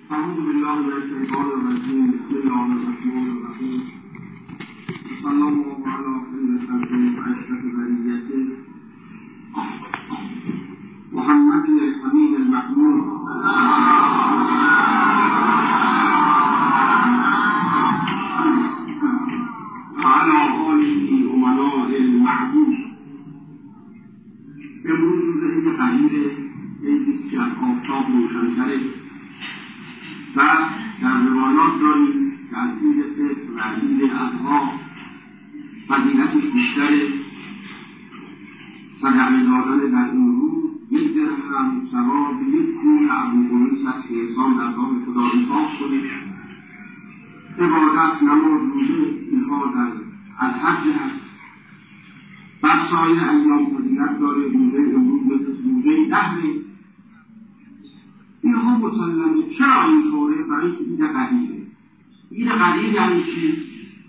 أعوذ بالله من الشيطان الرجيم. بسم الله الرحمن الرحيم. صلى الله على خير خلقه وأشرف بريته محمد الحميد المحمود وعلى آله أمناء المعبود. امروز روز عید قدیره، عیدی که از آفتاب روشن‌تره و در روایات داریم که از عید فطر و عید اضحی فضیلتش بیشتره. صدقه دادن در این روز 1 درهم ثواب 1 کوه ابوقمیس است که انسان در راه خدا انفاق شده. عبادت، نماز، روزه اینها در الحج هست. بر سایر ایام فضیلت داره. روزه امروز مثل روزه دهره. اینها مسلمه. چرا اینطوره؟ برای اینکه عید قدیره. عید قدیر یعنی چی؟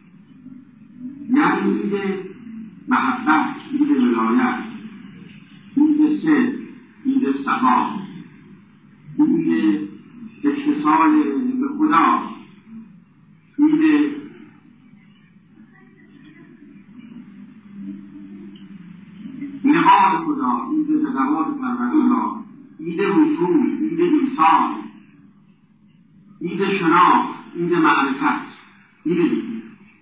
یعنی عید محبت، عید ولایت، عید صدق، عید صفا، عید اتصال به خدا، عید لقاء خدا، عید صلوات پروردگار، عید رسول، عید ایثار، عید شناخت، عید معرفت، عید دیگه.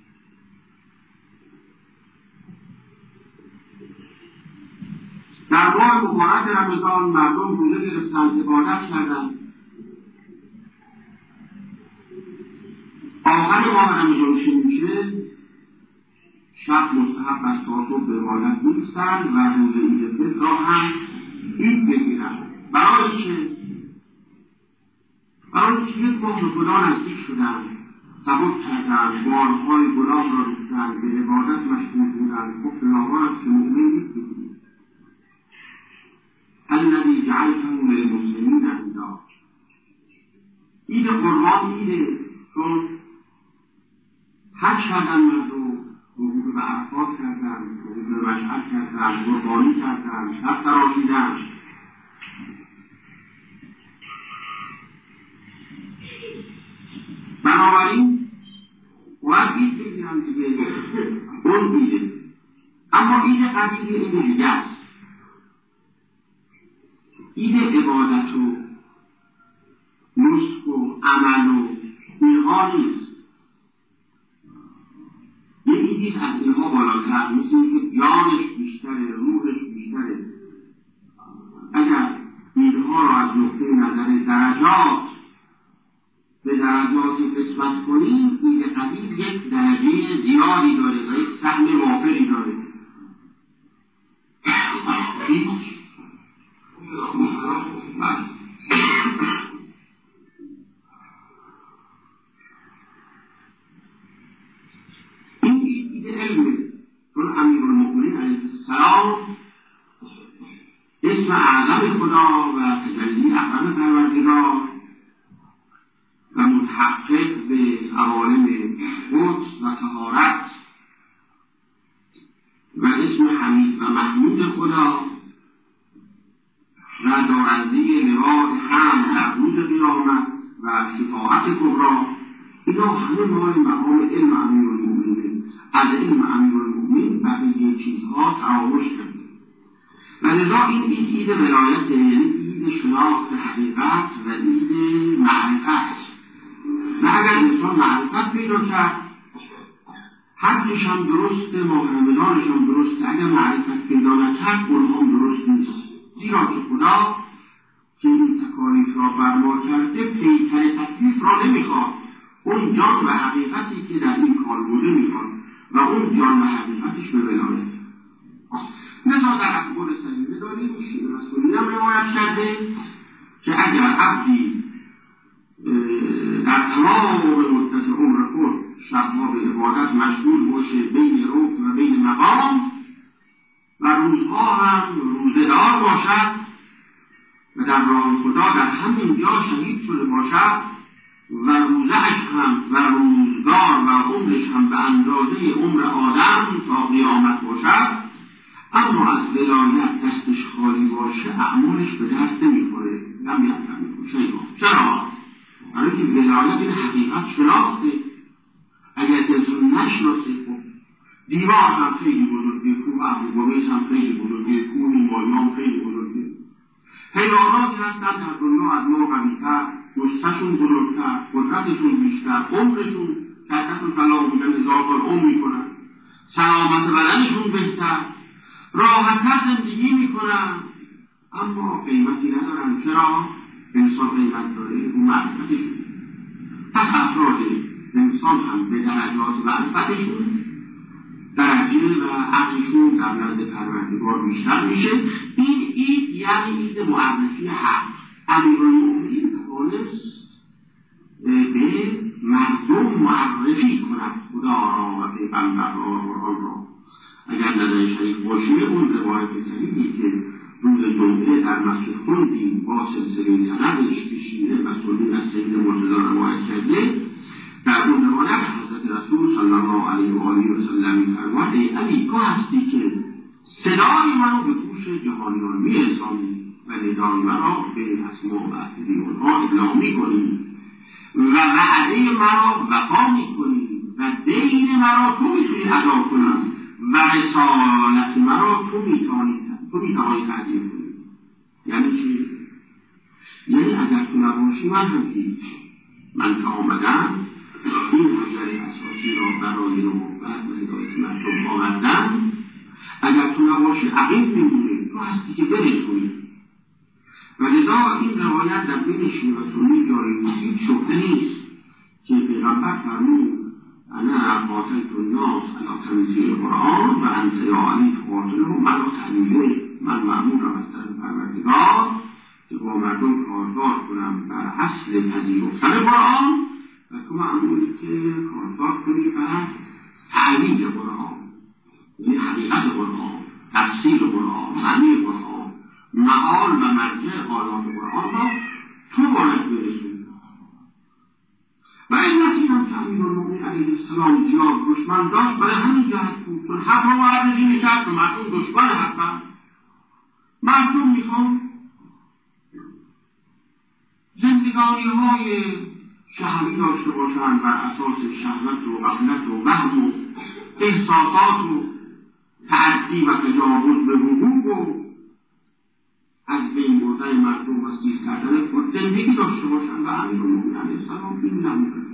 در ماه مبارک رمضان مردم روزه گرفتند، عبادت کردند. آخر ماه رمضان چه میشه؟ شب مستحب است تا صبح به عبادت نیستند و روز عید فطر را هم عید بگیرند. برای چه؟ برای اینکه یک ماه به خدا نزدیک شدند، سبک کردند، بارهای گناه را ریختند، به عبادت مشغول بودند. خب گناهان است که مؤمن عید بگیرید. الذی جعلته للمسلمین عیدا. عید قربان عیده، چون حج کردن مردم، وقوف به عرفات کردند، وقوف به مشعر کردند، قربانی کردند، شب تراشیدند. بنابراین باید عید بگیرند دیگه. اون عیده. اما عید قدیر عید دیگه است. عید عبادت و نسک و عمل و اینها نیست. یه عیدی از اینها بالاتر، مثل اینکه جانش بیشتره، روحش بیشتره. اگر عیدها را از نقطه نظر درجات به درجات قسمت کنیم، عید قدیر یک درجه زیادی داره و یک سهم وافری داره. این عید علمه، چون امیرالمؤمنین علیه السلام اسم اعظم خدا و تجلی اکرم پروردگار و متحقق به عوالم قدس و طهارت و اسم حمید و محمود خدا و دارنده لواء حمد در روز قیامت و شفاعت کبری، اینا همه مال مقام علم امیرالمؤمنین. از علم امیرالمؤمنین بقیه چیزها تراوش کرده و لذا این عید ولایت، یعنی عید شناخت حقیقت و عید معرفت. و اگر انسان معرفت پیدا کرد، حجش هم درسته، ماه رمضانش هم درسته. اگر معرفت پیدا نکرد، اونها هم درست نیست. زیرا که خدا که این تکالیف را بر ما کرده، پیتر تکلیف را نمیخواد. اون جان و حقیقتی که در این کار بوده میخواد و اون جان و حقیقتش به ولایت. لذا در اخبار صحیحه داریم شیعه رسولی هم روایت کرده که اگر عبدی در تمام مدت عمر خود شبها به عبادت مشغول باشه، بین رکن و بین مقام، و روزها هم روزه‌دار باشد و در راه خدا در همین جا شهید شده باشد و روزه‌اش هم و روزگار و عمرش هم به اندازه عمر آدم تا قیامت باشد، اما از ولایت دستش خالی باشه، اعمالش به دست نمیخوره. چرا؟ برای که ولایت این حقیقت شناخته. اگر دلتون نشناسه خب دیوار هم خیلی بزرگه، کوه ابوقبیس هم خیلی بزرگه، کوه هیمالیا هم خیلی بزرگه. حیواناتی هستن در دنیا از ما قوی‌تر، جثه‌شون بزرگتر، قدرتشون بیشتر، عمرشون کثرت کلام میگن 1000 سال عمر میکنن، سلامت بدنشون بهتر، راحت‌تر زندگی میکنن، اما قیمتی ندارن. چرا؟ انسان قیمت داره، اون معرفتشون. پس افراد انسان هم به درجات معرفتشون درجه و عقلشون در نزد پروردگار بیشتر میشه. این اید یعنی اید معرفی حق. امیرالمؤمنین توانست به مردم معرفی کند خدا را و پیغمبر را و قرآن را. اگر نظر شریف باشه اون روایت صحیحی که روز جمعه در مسجد خوندیم با سلسله سندش که شیعه مسئولین از سید مرتضی روایت کرده، در اون روایت حضرت رسول صلی الله علیه و آله و سلم می‌فرماید ای علی تو هستی که صدای منو به گوش جهانیان می‌رسانی و ندای مرا به اسما و احدی اونها ابلاغ می‌کنی و وعده مرا وفا می‌کنی و دین مرا تو می‌تونی ادا کنی و رسالت مرا تو می‌توانی تأدیه کنی. یعنی چی؟ یعنی اگر تو نباشی من هم هیچ. من که آمدم این حجر اساسی را برای نبوت و هدایت مردم آوردم. اگر تو نباشی عقیم میمونه، تو هستی که دلش کنی. و لذا این روایت در بین شیعه و سنی جاری نیست، شبهه نیست که پیغمبر فرمود انا قاتلت الناس علی تنزیل القرآن و انت یا علی تقاتلهم علی تحلیله. من مأمورم از طرف پروردگار که با مردم کارزار کنم بر اصل پذیرفتن قرآن و تو مأموری که کارزار کنی بر تعلیل قرآن، یعنی حقیقت قرآن، تفسیر قرآن، معنی قرآن، معال و مرجع آیات قرآن را تو باید برسونی. و این نتیجه هم که امیرالمؤمنین علیه السلام زیاد دشمن داشت برای همین جهت بود، چون حق را معرفی میکرد و مردم دشمن هستن. مردم میخوان زندگانی‌های شهری داشته باشند بر اساس شهوت و غفلت و وهم و احساسات و تعدی و تجاوز به حقوق و از بین بردن مردم و سیر کردن خود زندگی داشته باشند و امیرالمؤمنین علیه السلام این نموده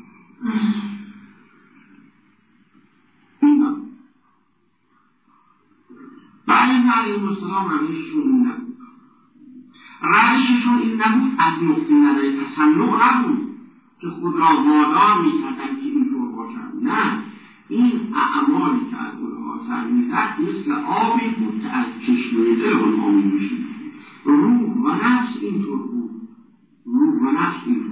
و علیه السلام روششون این نبود. روششون این نبود از نقطه نظر تصنع نبود که خود را وادار میکردن که اینطور باشند. نه، این اعمالی که از اونها سر میزد مثل آبی بود که از چشمه دل اونها می‌جوشید. روح و نفس اینطور بود. روح و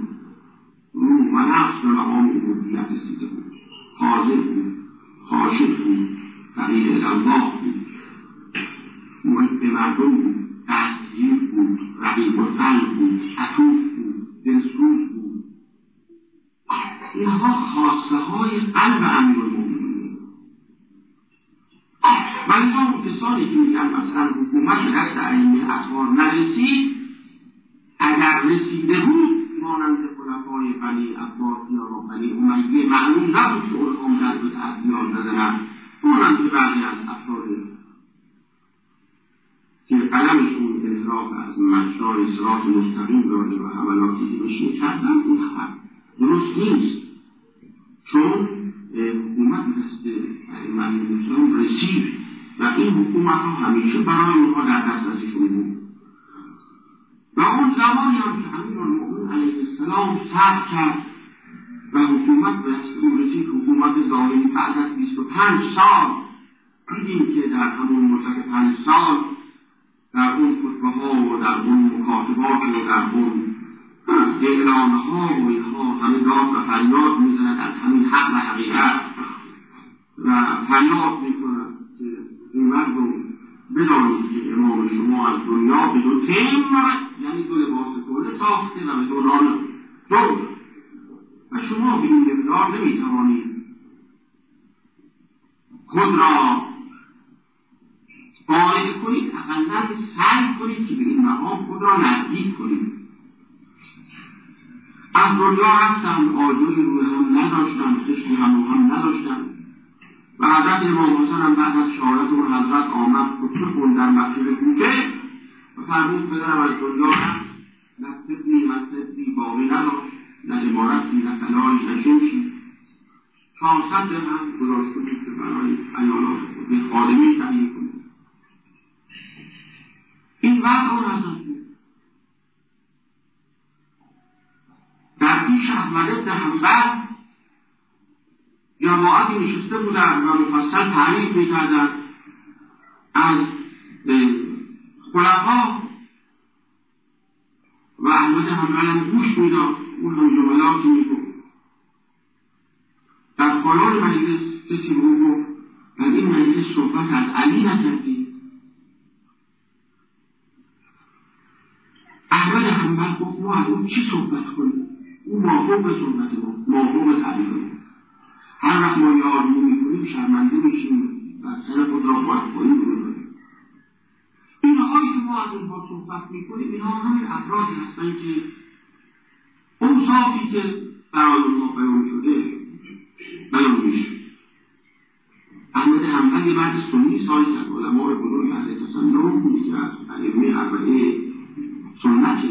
نفس به مقام عبودیت رسیده بود. حاضر بود، خاشع بود، فقیر الله بود، محب مردم بود، دستگیر بود، رقیب القلب بود، عطوف بود، دلسوز بود. اینها خاصه های قلب امیرالمؤمنین. و اینجا کسانی که میگن مثلا حکومت به دست ائمه اطهار نرسید، اگر رسیده بود مانند خلفای بنی عباس یا بنی امیه معلوم نبود که اونها در به تعدیان بزنند، مانند بعضی از افراد که قلمشون انحراف از مجرای صراط مستقیم داره و حملاتی که بهش کردن، این حق درست نیست. چون حکومت دست ائمه اسلام رسید و این حکومت ها همیشه برای اونها در دسترسشون بود. و اون زمانی هم که امیرالمؤمنین علیه السلام صبر کرد و حکومت به دستور رسید، حکومت ظاهری بعد از 25 سال دیدیم که در همون مدت 5 سال در اون خطبه ها و در اون مکاتبات و در اون اعلان ها و اینها همه داد و فریاد میزند از همین حق و حقیقت و فریاد میکند که این مردم بدانید که امام شما از دنیا به دو تیم یعنی دو لباس کهنه ساخته و به دوران دور و شما به این مقدار نمیتوانید خود را فارغ کنید، اقلا سعی کنید که به این مقام خود را نزدیک کنید. از دنیا رفتن، آجوری روی هم نداشتن، خشمی هم نداشتن و حضرت امام حسن هم بعد از شهادت اون حضرت آمد خطبه خوند در مسجد کوفه و فرمود پدرم از دنیا رفت، نه طبی نه طبی باقی نداشت، نه عمارتی نه طلایی نه شمشی، 400 درهم گذاشته بود که برای عیالات خود به خادمی تعیین کنید. این وضع اون حضرت بود. در پیش احمد بن حنبل جماعتی نشسته بودن و مفصل تعریف می‌کردند از خلفا و احمد بن حنبل هم گوش می‌داد، اون هم جملاتی می‌گفت. در پایان مجلس کسی به او گفت در این مجلس صحبت از علی نکردی؟ احمد بن حنبل گفت ما از اون چی صحبت کنیم؟ او موافق به سنت ما، موافق به تعریف ما. هر وقت ما یارمو میکنیم شرمنده میشیم و سر خود را باید پایین ببریم. اینهایی که ما از اونها صحبت میکنیم اینها همین افرادی هستند که اوصافی که برای اونها بیان شده بیان میشه. احمد حنبل یه مرد سنی سایز از علماء بزرگ اهل تصنع بودی که از ائمه اربعه سنته.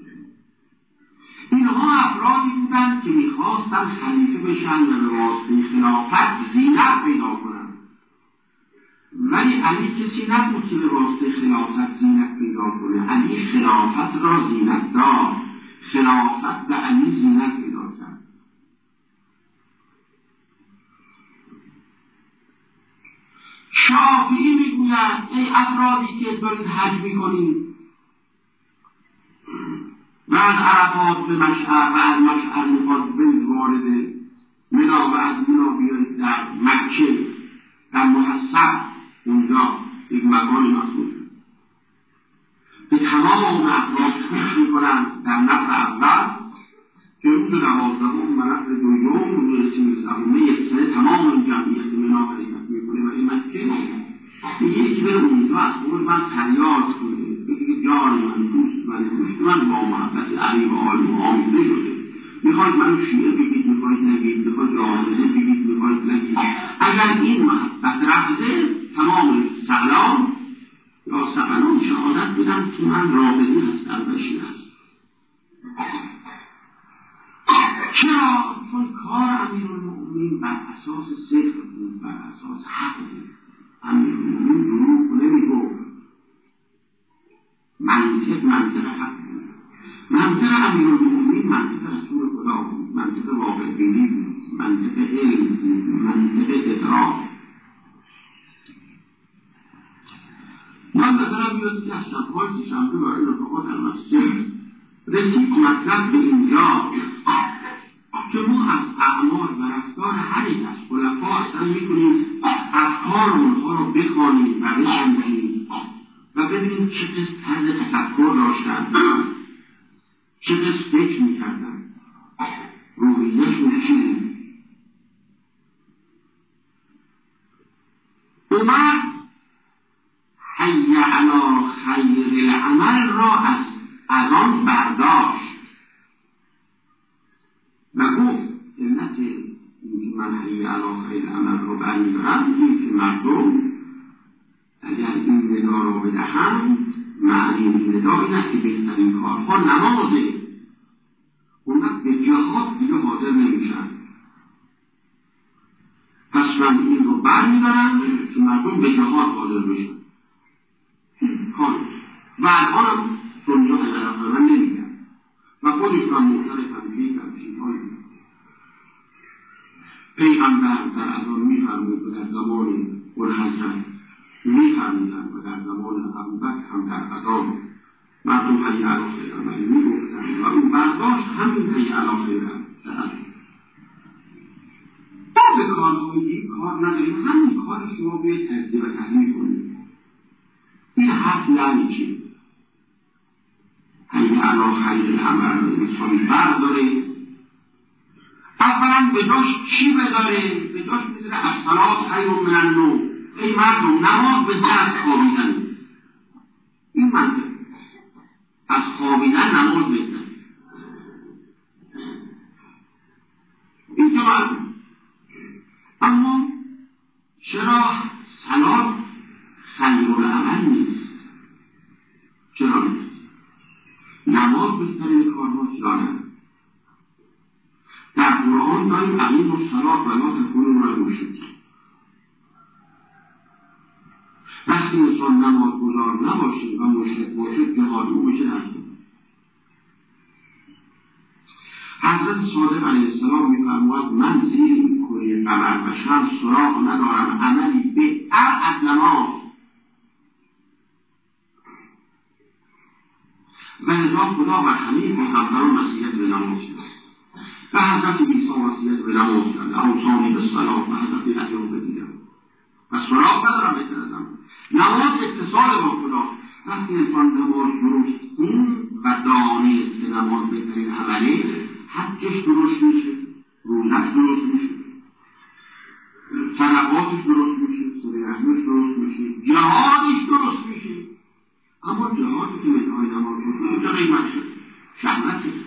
اینها افرادی بودند که میخواستند خلیفه بشن و به واسطه خلافت زینت پیدا کنند، ولی علی کسی نبود که به واسطه خلافت زینت پیدا کنه. علی خلافت را زینت داد، خلافت به علی زینت پیدا کرد. شافعی میگوید ای افرادی که دارید حج میکنید و از عرفات به مشعر و از مشعر میخواد برید وارد منا و از منا بیایید در مکه در محصب، اونجا یک مکان مخصوص به تمام افراد خوش میکنند در نفر اول که روز 12 و نفر دوم روز 13 یک سنه تمام جمعیت منا حرکت میکنه و این مکه یکی بره اونجا از خود من فریاد کنه بگه جان من دوست من با محبت علی و آل و آمیده شده، میخواید منو شیعه بگید، میخواید نگید، میخواید جاهزه بگید، میخواید نگید. اگر این محبت رفته تمام سلام یا سقلان شهادت بدم که من رابطی هستم و شیعه هستم. چرا؟ چون کار امیرالمؤمنین بر اساس صدق بود، بر اساس حق بود. امیرالمؤمنین دروغ نمیگفت، منطق حق بود. منطق امیرالمؤمنین منطق رسول خدا بود، منطق واقع‌بینی بود، منطق علم بود، منطق ادراک. من مثلا بیاد که از شب‌های شنبه برای رفقا در مسجد رسید مطلب به اینجا که ما از اعمال و رفتار هر یک از خلفا اصلا میکنیم افکار اونها رو بخوانیم و بشنویم و ببینیم چه قسم طرز تفکر داشتن، چه قسم فکر میکردن، روحیه‌شون چیه. عمر حی علی خیر العمل را از آن برداشت و گفت علت اینکه من حی علی خیر العمل رو برمیدارم این که مردم اگر این ندا را بدهند معنی این ندا این است که بهترین کارها نمازه، اون وقت به جهاد دیگه حاضر نمیشن. پس من این رو برمیدارم که مردم به جهاد حاضر بشن. و الان هم دنیا به طرف من نمیگم و خودش من معترفم که چیزهایی پیغمبر در ازان میفرمود و در زمان الحسن میفرمودن و در زمان ابوبکر هم در ازان مردم حی علی خیر العمل میگفتن و اون برداشت همین حی علی خیر العمل. با به کار میگی کار نداریم، همین کار شما باید تجزیه و تحلیل کنید. این حرف یعنی چی؟ حی علی خیر العمل انسان برداره، اولا به جاش چی بداره؟ به جاش میذاره الصلاة خیر من النوم. ای مردم نماز بهتر از خوابیدن. این منطق از خوابیدن نماز بهتر. نماز بهترین کارهاست یا نه؟ در قرآن داریم اقیموا الصلاة و لا تکونوا مع المشرکین. وقتی انسان نمازگزار نباشه و مشرک باشه جهاد او بشه نشد. حضرت صادق علیه السلام می‌فرماید من زیر این کره قمر و شمس سراغ ندارم عملی بهتر از نماز. و لذا خدا و همه پیغمبران وصیت به نماز کرد. و حضرت عیسی وصیت به نماز کرد. اوصانی بالصلاة و حضرت ایوب دیدم. و سراغ ندارم بهتر از نماز. نماز اتصال با خدا. وقتی انسان نماز درست کن و دانست که نماز بهترین عمله، حجش درست میشه، روزش درست میشه، صدقاتش درست میشه، صله رحمش درست میشه، جهادش درست میشه. اما جهادی که منهای نماز بود اونجا قیمت شد، شهوت شد.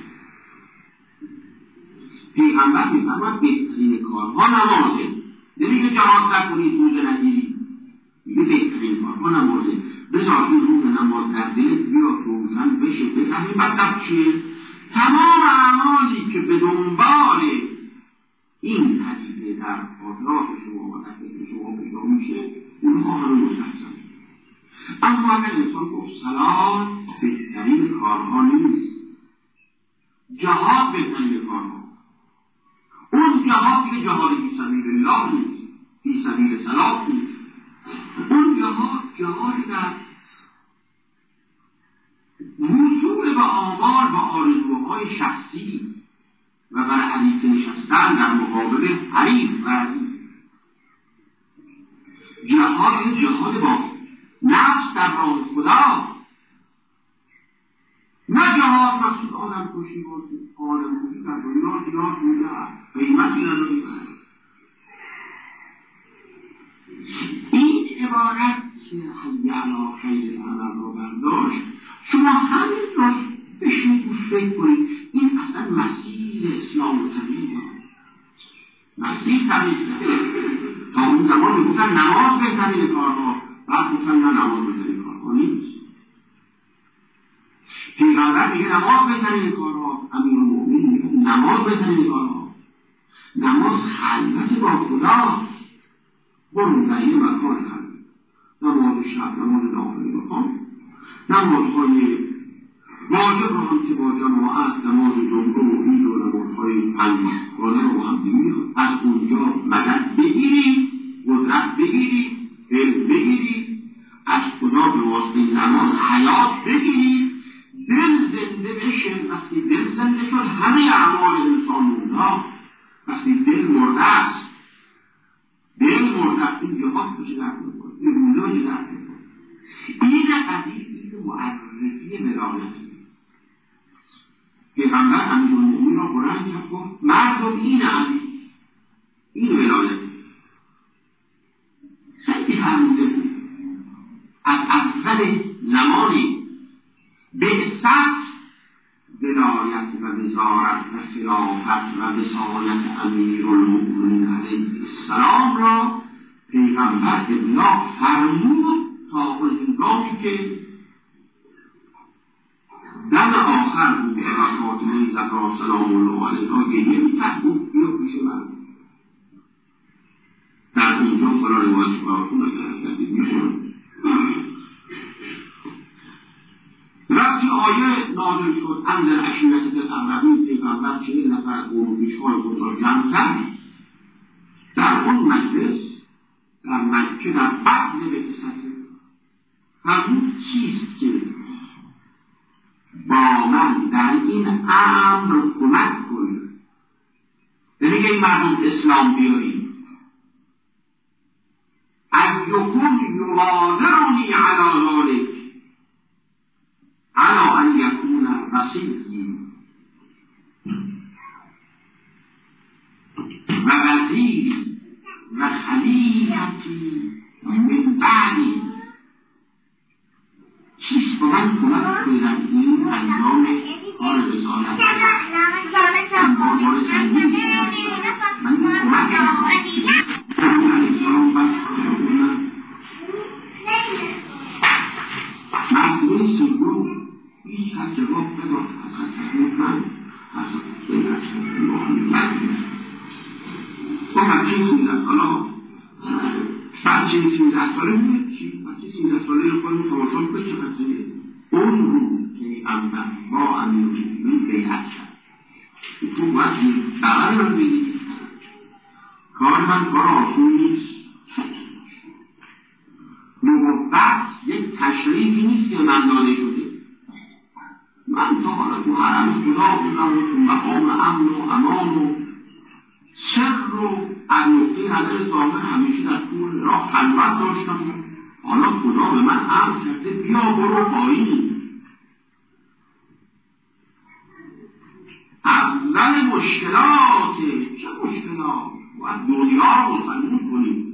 پیغمبر میفرماید بهترین کارها نمازه. نمیگه جهاد نکنید روزه نگیرید، میگه بهترین کارها نمازه. بذار این روز نماز در دلت بیاد روشن بشه، بفهمی مطلب چیه. تمام اعمالی که به دنبال این پدیده در حاضرات شما و تکلیف شما پیدا میشه اونها همه مستحسن. اما اگر انسان گفت صلاة بهترین کارها نیست، جهاد بهترین کارها، اون جهاد که جهاد فی سبیل الله نیست، فی سبیل صلاة نیست. اون جهادی در وصول به آمال و آرزوهای شخصی و بر حریف نشستن در مقابل حریف و حریف. جهاد با نفس در راه خدا، نه جهاد مقصود آدم کشی بود. آدم کشی در دنیا زیاد بوده، قیمتی نداری. این عبارت که حی علی خیر العمل رو برداشت، شما همین رو بشنید و فکر کنید. این اصلا مسیر اسلام و طبیعی مسیر طبیعی. تا اون زمان میگفتن نماز بهترین کارها، بعد گفتن نه نماز بهترین کارها نیست. پیغمبر میگه نماز بهترین کارها، امیرالمؤمنین میگه نماز بهترین کارها. نماز خلوت با خدا، برون در این مکان خلوت. نماز شب، نماز نافله بخوان، نمازهای واجب رو هم که با جماعت، نماز جمعه و عید و نمازهای پنجگانه رو هم دیگه از اونجا مدد بگیرید، قدرت بگیرید، علم بگیرید، از خدا به واسطه نماز حیات بگیرید، دل زنده بشه. وقتی دل زنده شد همه اعمال انسان مونده. وقتی دل مرده است، این جهاد بشه در میکنه، این روزه بشه در میکنه. این قضیه این معرفی ولایت. پیغمبر امیرالمؤمنین را بلند کرد گفت مردم این عزیز، این ولایت خیلی فرموده بود. از اول زمانی بعثت ولایت و وزارت و خلافت و وصایت امیرالمؤمنین علیه السلام را پیغمبر ابلاغ فرمود تا هنگامی که دم آخر بود و فاطمه زهرا سلام الله علیها گریه می‌کرد، گفت بیا پیش من. در اونجا خدا روایت براتون می‌خونم. وقتی آیه نازل شد انذر عشیرتک الاقربین، پیغمبر 40 نفر قوم پیشوای خود را جمع کرد. در اون مجلس در مکه در بعد بعثت همون چیست که با من در این امر کمک کنید، نمیگه این مردم اسلام بیارید. ایکم یبادرنی علی ذلک علی ان یکون وصیی و وزیری و خلیفتی من بعدی. چیست با من کمک کنید در این انجام کار رسالت؟ بار سنگین من کمک مسئله سیدو هیچ هر جواب بدار بچه 13 ساله بچه 13 ساله میگه چی؟ بچه 13 ساله خودمون تماشا کنه چه قضیه اون روز که با امیرالمومنین بیعت کرد تو وقتی بغل من بگید کار من کار آسون نیست. نبوت یک تشریفی نیست که من داده شده. من تا حالا تو حرم خدا بودم و تو مقام امن و امان و سر و از نقطه نظر ظاهر همیشه در طول راه خلوت داشتم. حالا خدا به من امر کرده بیا برو پایین. اول مشکلات چه مشکلات؟ باید دنیا رو مسلمون کنیم.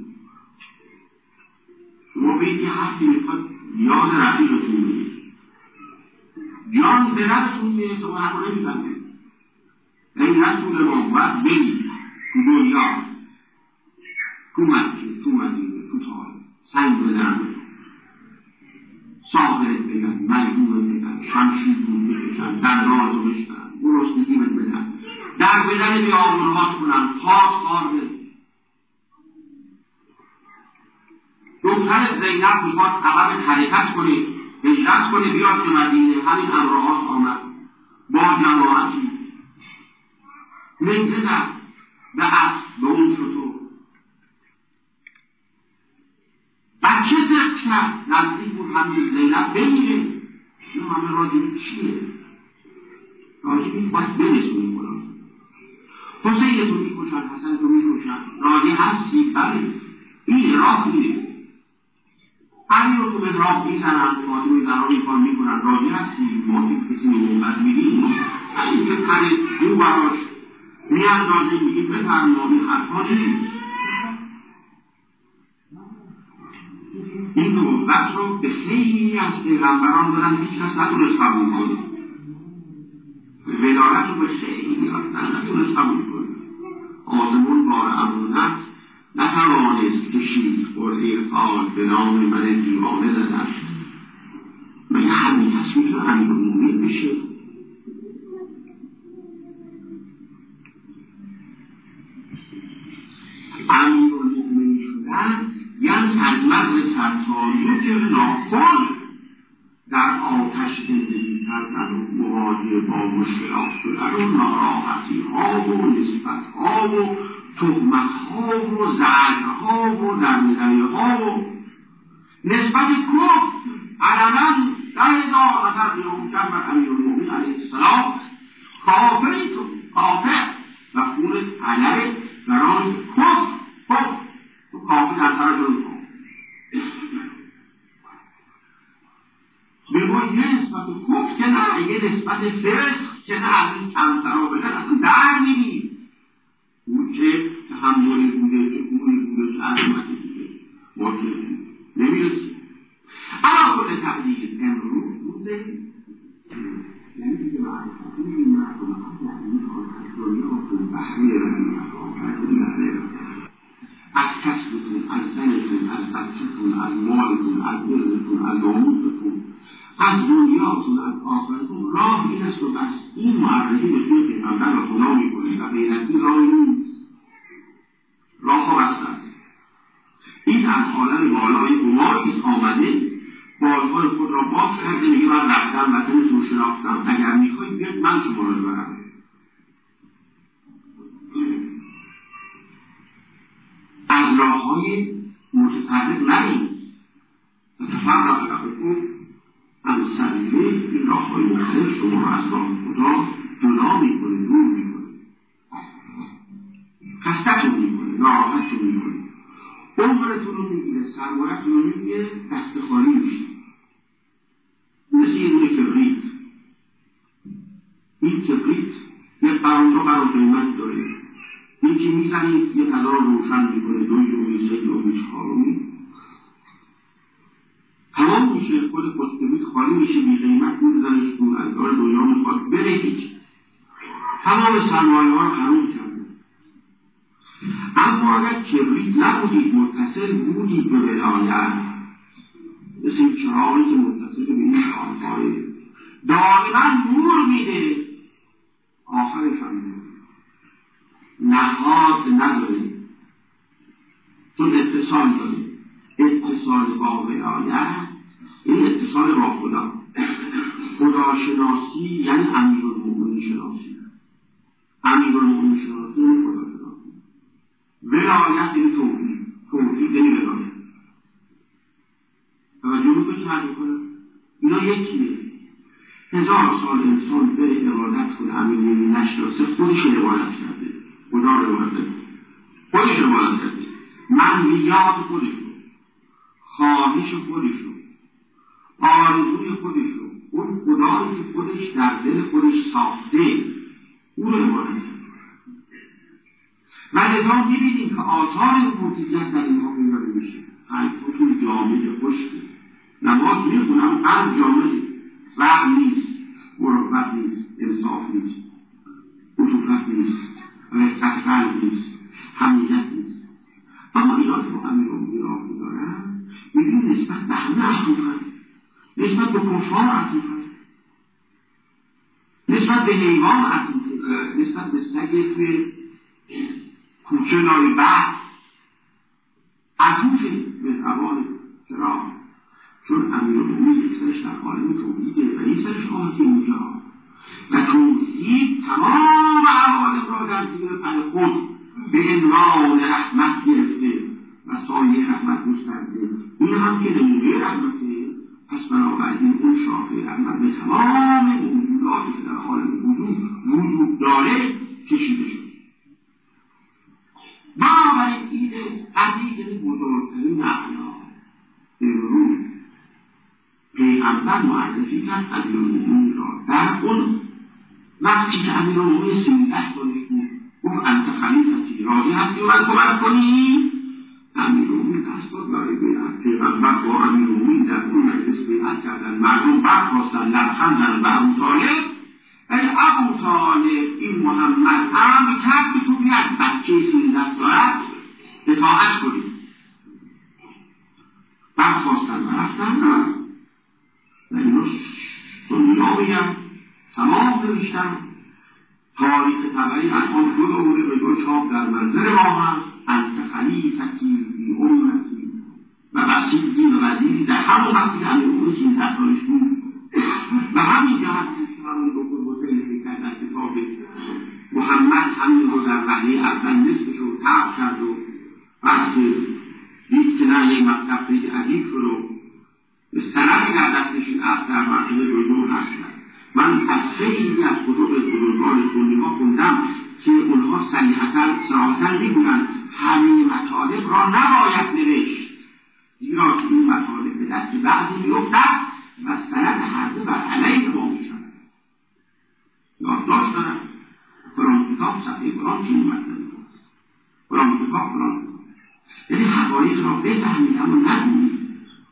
شما بگید یه حرفی میخواد یاد رفیقتون میگید جان به ربتون میگه شما حرف رو نمیزنید. این رسول ما باید بگید تو دنیا تو مسجد تو مدینه تو تاریخ سنگ بدن صابرت بگن مجموعت بگن شمشیرتون بکشن در رازو بشتن گرسنگیمت بدن در بدن بیابونهات کنن خار بدن. دختر زینب میخواد عقب حرکت کنه هجرت کنه بیاد که مدینه. همین امرهات آمد با جماعتی نیزه زد به اسب به اون شطور بچه زرد کرد نزدیک بود همین زینب بمیره. این همه راجبی چیه؟ راجبی باید بنسونی کنم حسین رو میکشن حسن رو میکشن راجی هستی بله این راه میره همین رو تو مدراق میزنن فاطمه زهرا ایفان میکنن راجی هستی موضوع کسی نمونبت میدیم همین که تنه دو براش میاندازه میگیم بفرمایی حرفا نیست. این نبوت رو به خیلی از پیغمبران دارن هیچ کس نتونست قبول کنه. ولایت رو به خیلی نتونست قبول کنه. آسمون بار امونت نتوانست کشید قرعه خال به نام من دیوانه زدن. مگه همین کس میتونه امیرالمومنین بشه؟ امیرالمومنین شدن یعنی از مرد سرتاریک ناخن در آتش زندگی کردن و مواجه با مشکلات شدن و ناراحتی ها و نسبت ها و تهمت ها و زجر ها و درمدنه ها و نسبت کفر علنا 10,000 نفر بیرون کرد بر امیرالمومنین علیه السلام کافری تو کافر و خون علم برای کفر تو کافر در سرشون کن بگوی یه نسبت کفر که نه یه نسبت فسق که نه از این کمترها بدن اصلا در میگی اون که تحملی بوده که گوری بوده که عظمتی بوده واجه نمیرسی. اما خود تحلیل امروز بوده یعنی دیگه معرفتی این مردم یعنی خواهد دنیا کن بحری رنگ از کسبتون از زنتون از بچهتون از مالتون از دلتون از ناموستون از دنیاتون از آخرتون راه این است و بس. این معرفی به سوی پیغمبر را خدا میکنه و غیر از این راه نیست. راه ها بسته است. این از عالم بالای گماهی آمده بازهای خود را باز کرده میگه من رفتم وطنتون شناختم اگر میخواید بیاد من شما را ببرم. از راه های متفرق نرید و تفرق رفتون هم سبیله این راه های مختلف شما را از راه خدا جدا میکنه دور میکنه خستتون میکنه ناراحتتون میکنه عمرتون رو میگیره سرمایه‌تون رو میگیره دست خالی میشید مثل یه دونه کبریت. این کبریت یه قرار قیمت داره این که میزنید یه فضا رو روشن میکنه 2 یومی 3 یومی 4 یومی تمام میشه خود کبریت خالی میشه بی قیمت میزنید دور از دار دنیا میخواد بره هیچ تمام سرمایه ها رو خراب کرده. اما اگر کبریت نبودید متصل بودید به ولایت مثل این چراغی که متصل به این شامهای دائما نور میده آخرش هم نهاد نداره چون اتصال داره. اتصال با ولایت این اتصال با خدا. خداشناسی یعنی امیرالمؤمنین شناسی. امیرالمؤمنین شناسی یعنی خداشناسی. ولایت یعنی توحید. توحید یعنی ولایت. توجه میکنید چه حرف کنم؟ اینا یکیه. 1000 سال انسان بره عبادت کنه امیرالمؤمنین نشناسه، خودش عبادت کرده. خدا رو عبادت کرده. خودش عبادت کرده. منویات خودش رو، خواهش خودش رو، آرزوی خودش رو، اون خدایی که خودش در دل خودش ساخته او رو عبادت کرده. و لذا می‌بینیم که آثار موجودیت در اینها پیدا میشه. خلقتون جامعه خشکه، نماز میخونم قلب جامعه، رحم نیست، مروت نیست، انصاف نیست، عطوفت نیست، رقت قلب نیست، حمیت نیست. اما اینا که با امیرالمؤمنین راه می‌دارن می‌بینیم نسبت به همه عطوفت، نسبت به کفار عطوفت، نسبت به حیوان عطوفت، نسبت به سگی که کوچه لای بحث عطوفه به زبان. چرا؟ چون امیرالمؤمنین یک سرش در عالم توحیده و یک سرش آمده اونجا و توحید تمام عوالم را در زیر پر خود به عنوان رحمت گرفته و سایه رحمت گسترده. این هم که نمونه رحمته، پس بنابراین اون شاخه رحمت به تمام موجوداتی که در عالم وجود داره کشیده شد. بنابراین ایده عزیز بزرگترین معنا امروز پیغمبر معرفی کرد امیرالمؤمنین را در اون وقتی که امیرالمؤمنین 13 سالش بود گفت انت خلیفتی، راضی هستی من کمک کنی؟ امیرالمؤمنین دست داد برای بیعت. پیغمبر با امیرالمؤمنین در اون مجلس بیعت کردن، مردم برخاستن لبخندن به ابو طالب. ای ابو طالب این محمد امر کرد که تو بیاد بچه 13 ساله اطاعت کنی. برخاستن و رفتن و اینا دنیا بگم تمام نوشتن. تاریخ طبعی الان 2 دوره به 2 چاپ در منزل ما هم انت خلیفتی بی امتی و وسیعی و وزیری در همون وقتی که امیرالمؤمنین 13 سالش بود و همین جهت که همون دکتر حسین کرد در کتاب محمد همین رو در وحی اول نصفش رو تعب کرد و وقتی دید که نه یک مطلب خیلی عجیب شد و به سندی در دستش این عرض در مرحله رجوع هستن. من از خیلی از کتب بزرگان سنی ها خوندم که اونها صراحتاً میگویند همین مطالب را نباید نوشت، زیرا که این مطالب به دست بعضی میافتد و سند هر دو بر علیه ما میشود. یادداشت دارم فلان کتاب صفحه فلان چنین مطلبی است، فلان کتاب فلان، یعنی حقایق را بفهمید اما ندونید.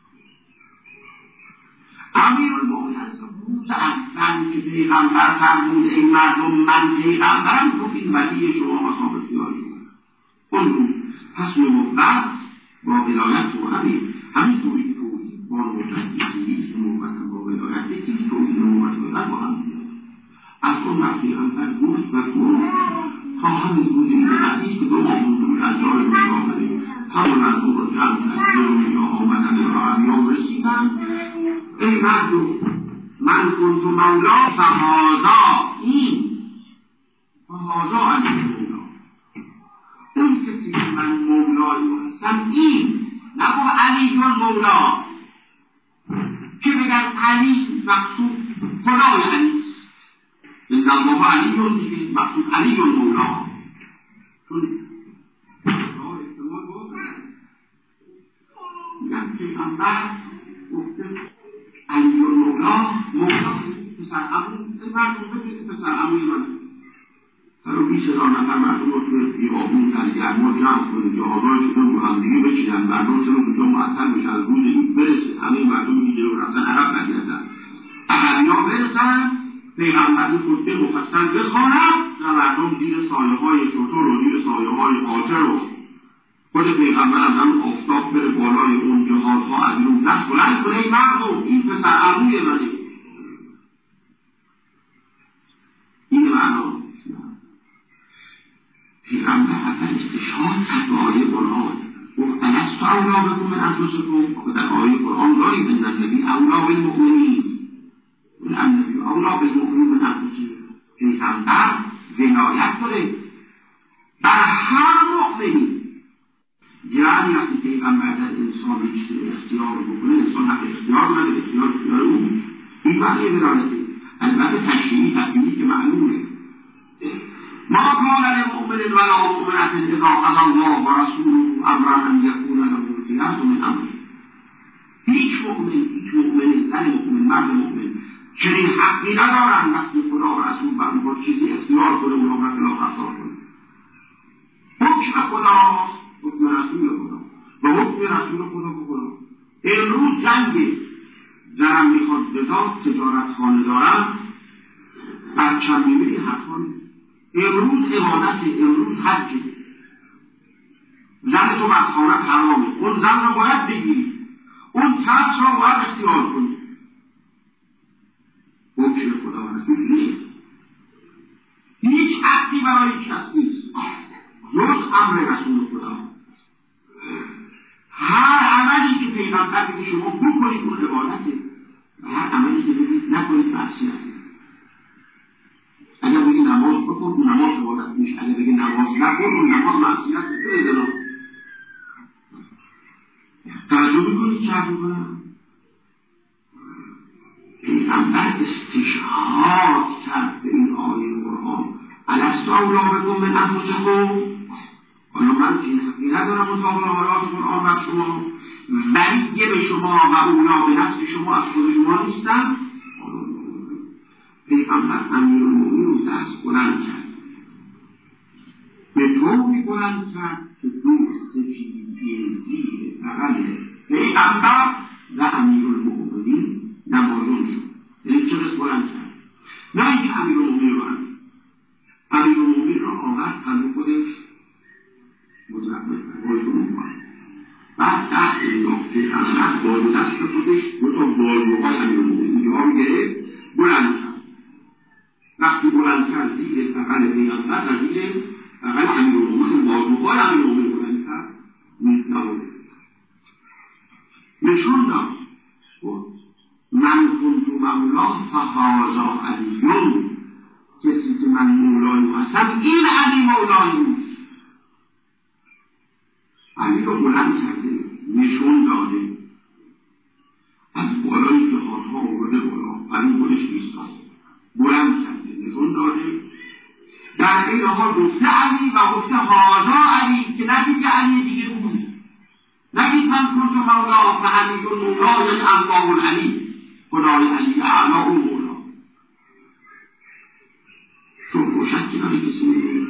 امیرالمؤمنین از روز اول که پیغمبر فرمود ای مردم من پیغمبرم، گفت این ولی شما اصحاب اختیار شما اون روز پس نبوت با ولایت و همین توحید با مجددی نبوت با ولایت یکی توحید نبوت ولایت با هم از اون وقت پیغمبر گفت و گفت تا همین روز این حدیث که 2 ماه بود از جای روز آمده همون از اون رو جمع کرد یا آمدن را امیام رسیدن. ای مردم من کنت مولا فهازا، این فهازا علی مولا، اون کسی که من مولایی هستم این، نگو علی مولا که بگن علی مقصود خدای علی، بگن بابا علی دیگه مقصود علی مولا، چون خدای استعمال بودن میگن پیغمبر گفته علی مولا پسر عمو مردم بگید پسر عموی من سر و 20,000 نفر مردم رو توی بیابون در گرما جمع کنید، جهازهایشون رو هم دیگه بچینن، مردم چون اونجا معطل بشن، روز این برسه همه مردم دیگه رو رفتن عرب برگردن، عربی‌ها برسن پیغمبر خطبه مفصل بخوانم و مردم زیر سایه‌های شتر و زیر سایه‌های قاطر و خود پیغمبر از هم آفتاب بره بالای اون جهازها از اون دست بلند کنه ای مردم این پسر عموی منه. این معنا پیغمبر اول استشهاد کرد به آیه قرآن، گفت اولا بکن من انفسکم. در آیه قرآن داریم ان النبی اولا بالمؤمنین النبی اولا بالمؤمنین من انفسهم. پیغمبر ولایت داره بر هر مؤمنی. یعنی وقتی پیغمبر در انسان چیزی اختیار بکنه، انسان حق اختیار نداره، اختیار او. این معنی ولایته. البته تشریعی تبدیلی که معلومه. ما کان للمؤمن ولا مؤمنة اذا قضى الله ورسوله امرا ان یکون لهم الخیرة من امره. هیچ مؤمن زن مؤمن مرد مؤمن چنین حقی ندارن وقتی خدا و رسول بر اون چیزی اختیار کنه اونها را خلاف رفتار کنه. حکم خدا، حکم رسول خدا و حکم رسول خدا بکنه. امروز جنگ زنم میخواد بزاد تجارت خانه دارم بچم میبینی حقا نیست. امروز عبادت، امروز حج، زن تو مسخانت حرامه، اون زن رو باید بگیری، اون کس رو باید اختیار کنی. حکم خدا و رسول نیست. هیچ حقی برای کس نیست جز امر رسول خدا. هر عملی که پیغمبر بگه شما بکنید اون عبادته و هر عملی که بگید نکنید معصیته. اگر بگه نماز بکن نماز عبادت میشه، اگر بگه نماز نکن نماز معصیت میشه. توجه میکنید چه حرف میکنم؟ پیغمبر استشهاد کرد به این آیه قرآن الست اولا بکم من انفسکم. حالا من این حقی ندارم مطابق آیات قرآن بر شما ولی به شما و اولا به نفس شما از خود شما نیستم. پیغمبر امیرالمؤمنین رو دست بلند کرد، به طوری بلند کرد که دوست زیر بغل پیغمبر و امیرالمؤمنین نمایان شد. یعنی چه دست بلند کرد؟ نه اینکه امیرالمؤمنین رو امیرالمؤمنین رو آورد قلب خودش مترقمه بعد دست انداخته از بالو دست خودش دو تا بالوهای امیرالمؤمنین جواب گرفت بلند کرد. وقتی بلند کرد زیر بغل پیغمبر و زیر بغل امیرالمؤمنین بالوهای امیرالمؤمنین بلند کرد نشون داد من کنت مولا فهذا علیون. کسی که من مولای هستم این علی مولای نیست. علی رو بلند کرده، نشون داده از بالای جهانها آورده بالا، علی خودش ایستاد بلند کرده نشون داده. در این حال گفته علی و گفته هذا علی، که نگید که علی دیگه بود، نگید من کنت مولا فعلی کن مولا یعنی الله العلی، خدای علی اعلا اون مولا. چون روشن که نمی کسی میدونید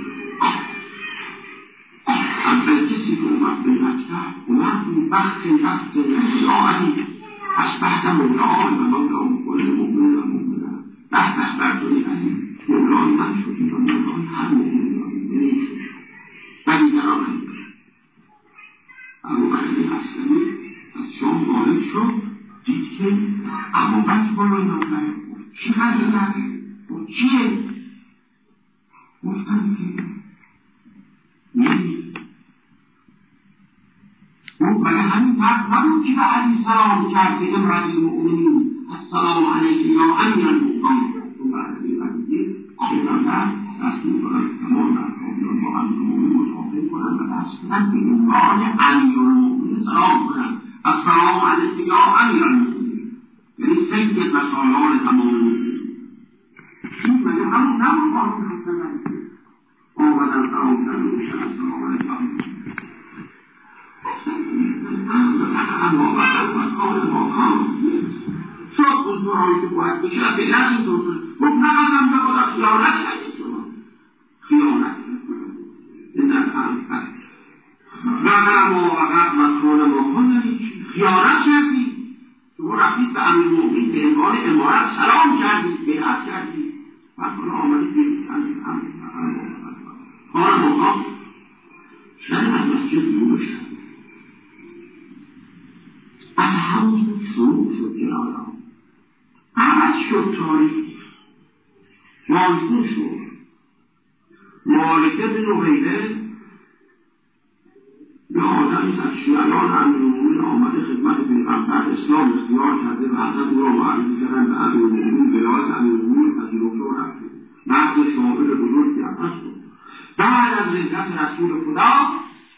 اول کسی که اومد به مکتب اومد اون بخت نفت یا علی اصبحت مولای و مولا کل مؤمن و مؤمنه. بحث برداری علی مولای من شدی و مولای هر مؤمن نمی شد و دیگران هم ابوبکر اسلمی از شام وارد شد، دید که ابوبکر بالای منبره چی هست بود چیه؟ گفتم که نیست. اون برای همین مرد نبود که به علی سلام کرد که امرد مؤمنین السلام علیکم یا امیر المؤمنین. اون برای دیگه پیغمبر رسول کنن تمام مردم با امیر المؤمنین مصافحه کنن و دست بدن به عنوان امیر المؤمنین سلام کنن السلام علیکم یا امیر المؤمنین، یعنی سید و سالار تمام المؤمنین. این مگه همون نمون قانون هستن آمدن تمام کردن میشن السلام علیکم اما وقت مکان ماکان شد بزرگایی که باید بشه فعلا اینطور شد. خب نقدم به خدا خیانت کردید شما، خیانت این در همت وقت ما وقت مکان ماکان خیانت کردید. شما رفتید به امیرالمؤمنین به عنوان امارت سلام کردید، بیعت کردید و حالا آمدید بگید کار مقام شاید از مسجد بیرون بشن. از همون شروع شد جنایا عوض شد تاریخ، مازدون شد. مالک بن حویرث یه آدمی از شیعیان امیرالمومنین آمده خدمت پیغمبر اسلام اختیار کرده و حضرت او را معرفی کردن به امیرالمومنین، ولایت امیرالمومنین پذیرفته و رفته. مرد شاعر بزرگی هم هست. بعد از رحلت رسول خدا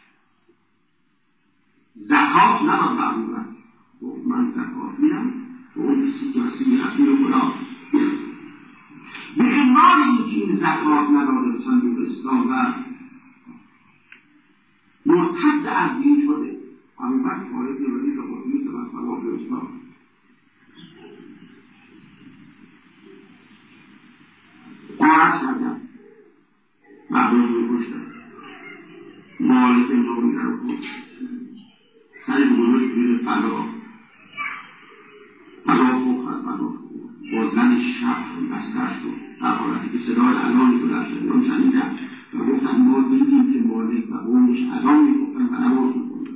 زکات نداد به ابوبکر، گفت من زکات میدم به اون کسی که وسیله رسول خدا. به عنوان اینکه این زکات نداده به صندوق اسلام و مرتد از دین شده، ابوبکر خارج ولید قدومی که من صلاح اسلام قارت کردم، مردم رو کشتن، مالک نومیه رو کشتن، سری بزرگ بیر فلا با زن شب بستر شد، در حالتی که صدای اذانی رو در شدیان شنیدن و گفتن ما دیدیم که مالک و قومش اذان میگفتن و نماز میخوندن.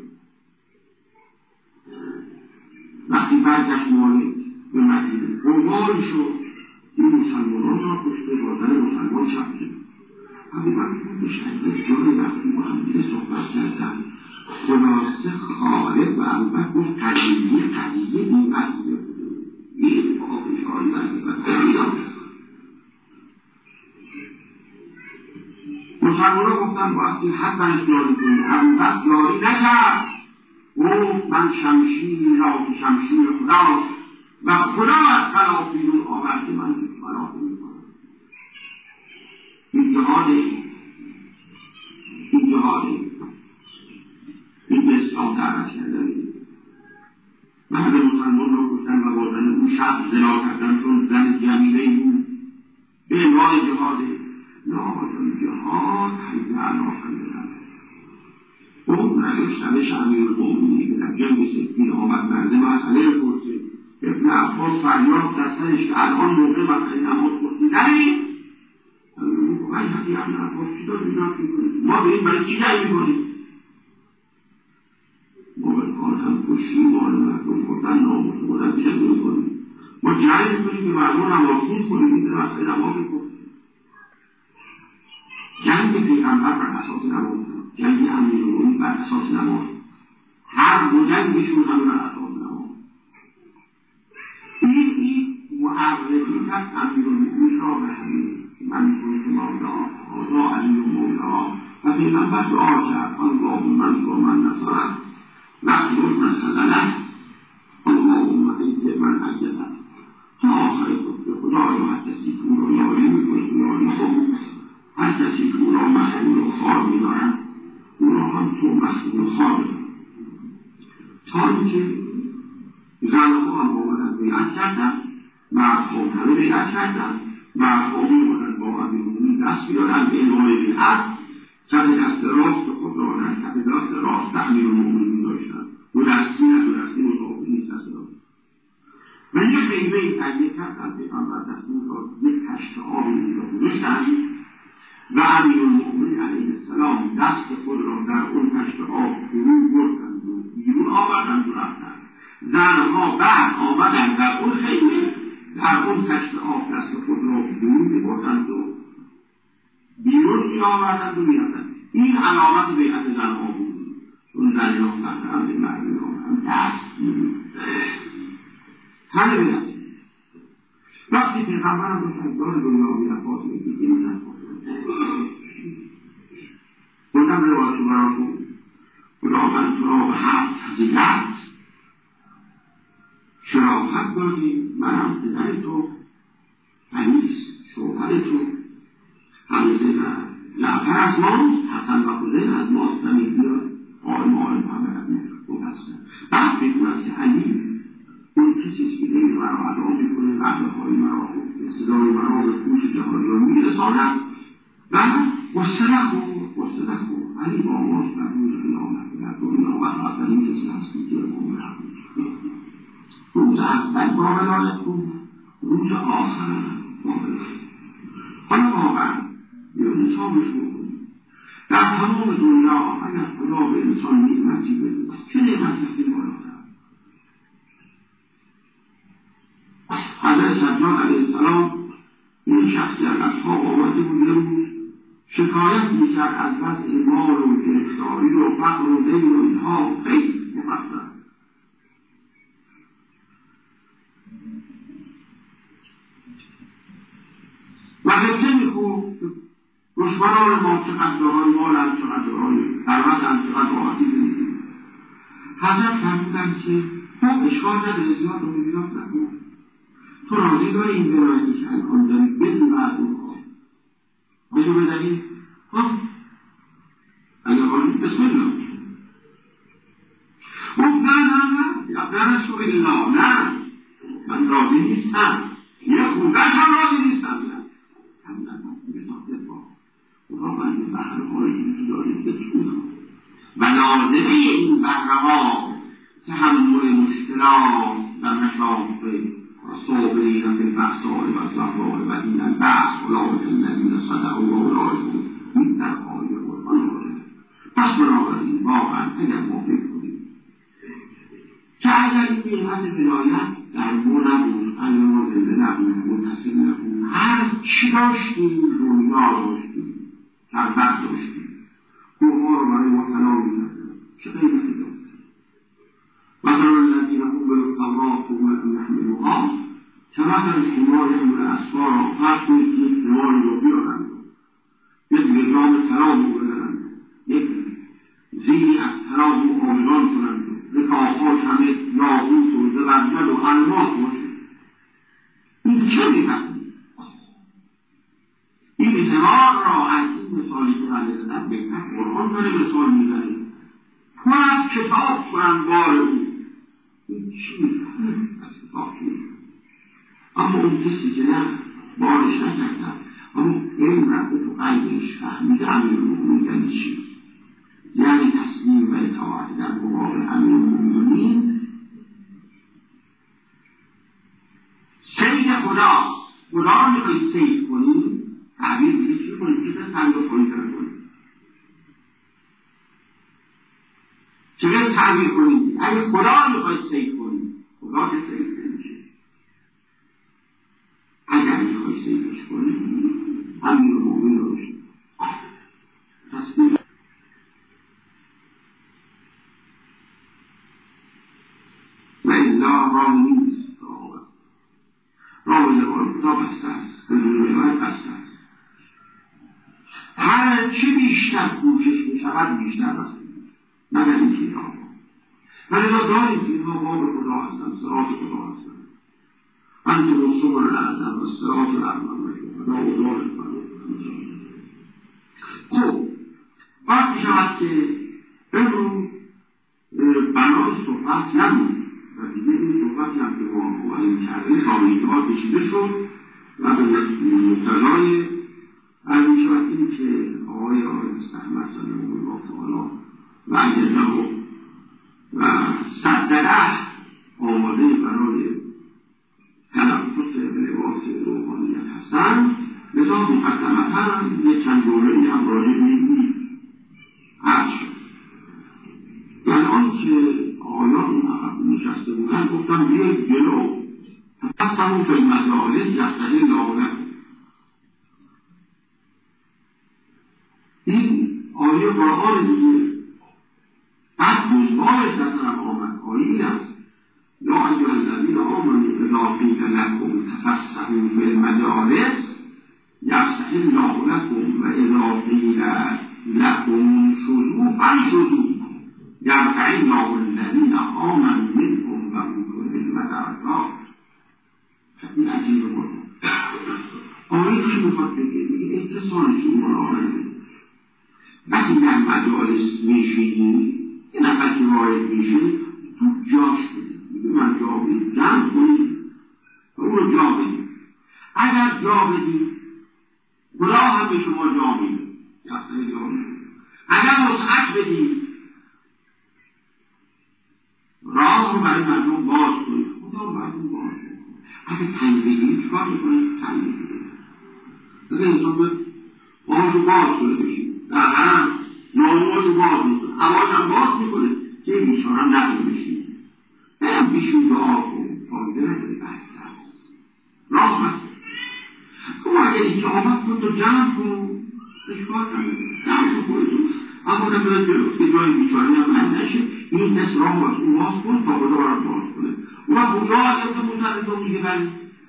وقتی برگشت مالک به مدینه قربانی شد، این مسلمانان را کشته، با زن مسلمان شب شد. ابوبکر شهید جای وقتی با هم دیگه صحبت کردن، خلاصه خالد و ابوبکر گفت قضیه این قضیه بوده، این پادشاهی و مسلمانان گفتن وقتی حتی جاری کنید، ابوبکر جاری نکرد، گفت من شمشیری را که شمشیر خداست و خدا از خلاف بیرون آورده، من خلاف میکنم. این جهاده این به اسلام دعوت کردنی. مرد مسلمان را کشتن و با زن او شب زنا کردن، چون زن جمیله بود، به عنوان جهاده. ناجان جهاد حیث علاقه دارد. اون نداشتنش امیرالمومنین که در جنگ سفین آمد، مرد مسئله پرسید، ابن عباس فریاد در سرش که الان موقع مسئله نماز پرسیدنی. من حقی ابن عباس چی دار بیدار میکنیم؟ ما به این برای چی جنگ میکنیم؟ ما به کار هم کشی مال مردم کردن ناموس بودن جنگ میکنیم. ما جنگ میکنیم که مردم نمازخون کنیم، این در مسئله نماز میکنیم. جنگ پیغمبر بر اساس نماز، جنگ امیرالمومنین بر اساس نماز، هر دو جنگشون هم بر اساس نماز. این معرفی کرد امیرالمومنین را به همین من کنید مولا آزا امیرالمومنین و پیغمبر دعا کرد اللهم انصر من نصرک واخذل من خذلک اللهم اعز من ایدک تا آخر خود. خدای هر کسی که او را یاری میکنه یاری خود، هر کسی که او را مخلول و خوار میدارد او را هم تو مخلول و خوار میدارد. تا اینکه زنها هم آمدن بیعت کردن، مردها همه بیعت کردن، مردها میبودن با امیرالمومنین دست بیارن به عنوان بیعت، کف دست راست خود را در کف دست راست امیرالمومنین داشتن، دو دستی مطابق نیست دست راست. و یه غیبه تهیه کردن، پیغمبر دستور داد یک کشت آبی اینجا گذاشتن و امیرالمومنین علیه السلام دست خود را در اون کشت آب فرو بردند و بیرون آوردند و رفتند. زنها بعد آمدند در اون خیمه، در اون کشت آب دست خود را بیرون می‌بردند و بیرون می‌آوردند و می‌رفتند. این علامت بیعت زنها بود، چون زنها فقط به مردان هم دست می‌بردند. همه بیعت. وقتی پیغمبر گفتند دار دنیا می‌رفت می‌گید این نفاس گفتم روایت براتون خدا من تو را به 7 فضیلت شرافت دادیم، منم پدر تو، انیس شوهر تو، حمزه و جعفر از ماست، حسن و حسین از ماست، و میگوید آل محمد از ماست. بعد بگوید که علی اون کسیست که دین مرا ادا میکنه، قبلهای مرا صدای مرا به گوش جهانیان میرساند و غصه نخور علی با ماست در روز قیامت در دنیا و اولین کسی هستی که امام روز اول با ولایت بود، روز آخر با ولایت. حالا واقعا یه حسابش بکنیم در تمام دنیا اگر خدا به انسان نعمتی بده، چه نعمتی هستی بالاتر؟ حضرت سجاد علیه السلام این شخصی از اصحاب آمده بود، یه روز شکایت میکرد از وضع مال و گرفتاری و فقر و دین و اینها خیلی مفصل. و حجه میخود دشمنان ما چقدر دارای مالند، چقدر دارای ثروتند، چقدر عادی زندگی. حضرت فرمودند که تو اشکال نداره، زیاد رو میبینات نکن، تو راضی داری این ولایتی که الان داری بدون بعد اون کار بدون بدهی اگر حالی بسم الله نه رسول الله، نه من راضی نیستم، یه خودت من راضی نیستم، نه همون بساطه با خدا من این بحرهایی که دارید بکنم و لازمه این بحرها تحمل مشکلات در مشاق صابرین فی البأساء والضراء و حین البأس اولئک الذین صدقوا و اولئک این در آیه قرآن داره. پس بنابراین واقعا اگر ما فکر کنیم که اگر این نعمت ولایت در ما نبود، اگر ما زنده نبود، متصل نبود، هر چی داشتیم دنیا داشتیم، ثروت داشتیم، کوه‌ها رو برای ما طلا می‌کردن، چه قیمتی داشت؟ مثلا الذین حملوا التوراة ثم یحملوها کمثل الحمار یحمل اسفارا، فرض کنید که یک حماری رو بیارن، یک گرام طلا بردارن، یک زیری از طلا آویزان کنند، رکاب‌هاش همه یاقوت و زبرجد و الماس باشه، این چه می‌کنه؟ این حمار را از این مثالی که بنده زدم بهتر قرآن داره مثال می‌زنه، پر از کتاب کنند بار او، این چی می‌کنه؟ از کتاب چی می‌کنه؟ اما اون کسی که نه بارش نکردن، اما این رفته تو قلبش فهمیده امیرالمؤمنین یعنی چی؟ یعنی تسلیم و اطاعت در مقابل امیرالمؤمنین سید خدا رو میخواید سید کنید، تعبیر میگه چی کنید؟ چه تعبیر کنید؟ چه تعبیر کنید؟ اگه خدا رو میخواید سید کنید، خدا که سید نمیشه. اگر میخواید سیدش کنید امیرالمؤمنین رو بشید تسلیم. و الا راه نیست، راه لبان خدا بسته است، بدون من بسته است. هر چی بیشتر کوشش میشود بیشتر بسته مگر این که راه ولی را داریم که اینها باب خدا هستن، صراط خدا هستن. انت رسول العظم و صراط الرحمن خدا و دار خب باید میشود که امروز بنای صحبت نبود و دیگه این صحبتی هم که ما اومدیم کردیم خواهیده ها کشیده شد و به مقتضای برمی شود این که آقای مستحمد صلی الله تعالی و اجله و صدره آماده برای تلفظ لباس روحانیت هستند، لذا مقدمتا یک چند جمله‌ای هم راجع به این عرض شد. یعنی آنچه آیان نشسته بودن گفتم بیاید جلو تفصمون فی المجالس یفتحی الله لکم. این آیه قرآن دیگه بعد دنبالش در طرف آمد. آیه این است یا ایها الذین آمنوا اذا قیل لکم تفصحوا فی المجالس یفتحی الله لکم و اذا قیل لکم انشزوا فانشزوا یرفع الله الذین آمنوا منکم و اولو العلم درجات. این عجیبه بود. آیه چی میخواد بگه؟ میگه اتصال شما را آمنید وقتی در مجالس میشینید یه نفر که وارد میشه تو جاش بدید، میگه من جا بدید، جمع کنید و اون رو جا بدید. اگر جا بدید خدا هم به شما جا میده، اگر وسعت بدید راه رو برای مردم باز کنید، خدا مردم باز کنید. اگر تنگ بگیرید چکار میکنید؟ تنگ بگیرید اگر انسان به باز باز کنه بشید در هم ناماز باز میکنه، هواش هم باز میکنه که ایشان هم نکنه بشید هم بیشون دعا کن فایده نداره. بحث هست راه هست. تو اگر اینکه آمد کن تو جمع کن اشکال نداره درست خودتون اما آدم باید جلوست که جای بیچاری هم من نشه این کس راه باز اون باز کن تا خدا را باز کنه اون هم خدا آدم تو متعرض میگه ولی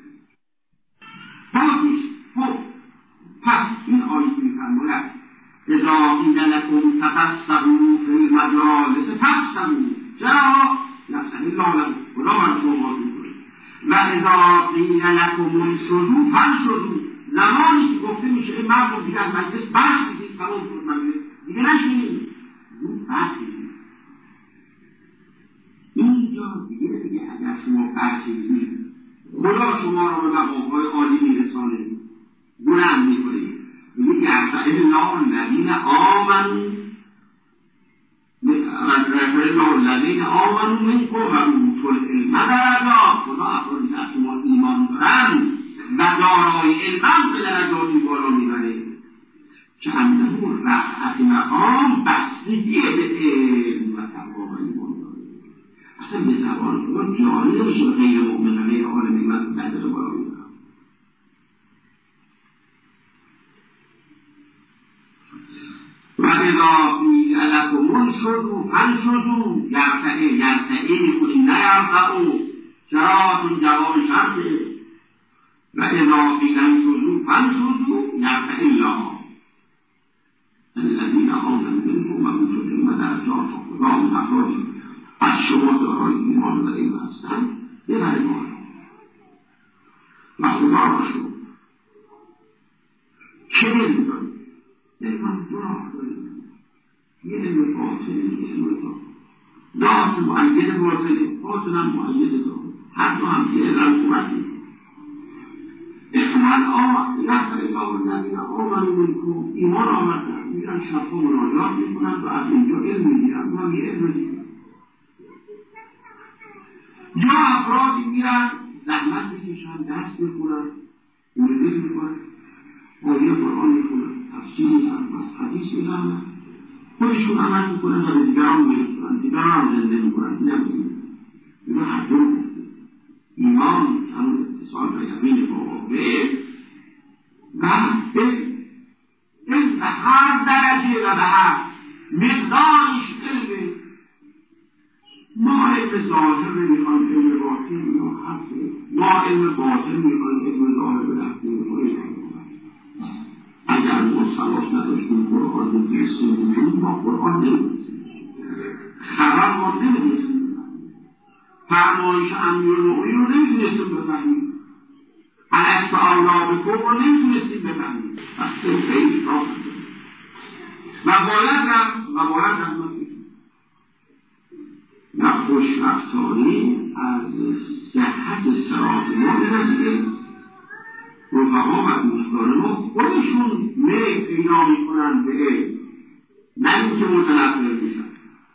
باز نیست. خب پس این آیه میفرماید اذا قیل لکم تفسحوا فی المجالس فافسحوا چرا یفسح الله لکم خدا برای شما باز میکنه و اذا قیل لکم انشزوا فانشزوا زمانی که گفته میشه این مردم دیگه از مجلس برخیزید تمام شد مجلس دیگه نشینید زود برخیزید اینجا دیگه اگر شما برخیزید خدا شما را به مقام‌های عالی میرسانه بلند میکنه میگه یرفع الله الذین آمنوا منکم و اوتوا العلم درجات خدا افرادی که از شما ایمان دارن و دارای علم به درجاتی بالا میبره که انه رفعت مقام بستگی به علم و تقوا و ایمان داره اصلا به زبان شما جاری نمیشه غیر مؤمن و غیر عالم ایمان درجه بالا میبره و اذا قیل لکم انشزوا فانشزوا یرتعی میکنی نه یرتعوا چرا جواب شرطه و اذا قیل انشزوا فانشزوا یرتعی الله الذین آمنوا منکم و اوتوا العلم درجات خدا اون افرادی از شما دارای ایمان و علم هستند ببره بالا و خدا را شد چه علم دارید علم دو راه دارید یه علم باطنی یه علم ظاهری ذات معید باطنی باطن هم معید ظاهری هر دو هم یه علم کمک میکنه یرفع الله الذین آمنوا منکم ایمان آوردن میرن شبها مناجات میکنن و از اینجا علم میگیرن و هم یه علم دیگه یا افرادی میرن زحمت میکشن درس میخونن مولد میکنن آیه قرآن میخونن تفسیر میکنن حدیث میکنن خودشون عمل میکنن و به دیگران میرسونن دیگران هم زنده میکنن این هر دو ایمان همون اتصال و یقین با واقع و علم به هر درجه و به هر مقدارش علم ما علم ظاهر میخوایم علم باطن ما علم باطن میخوایم علم ظاهر به دست میخوایم اگر ما سواس نداشتیم قرآن میرسیم ما قرآن نمیرسیم خبر ما نمیرسیم فرمایش امیرالمؤمنین رو نمیتونستیم بفهمیم الست الله بکم رو نمیتونستیم بفهمیم بس خیلی راه و باید هم نه خوشرفتاری از صحت صراط ما میرسیم رفقا و دوستان ما خودشون میل پیدا میکنن به علم نه اینکه متنفر میشن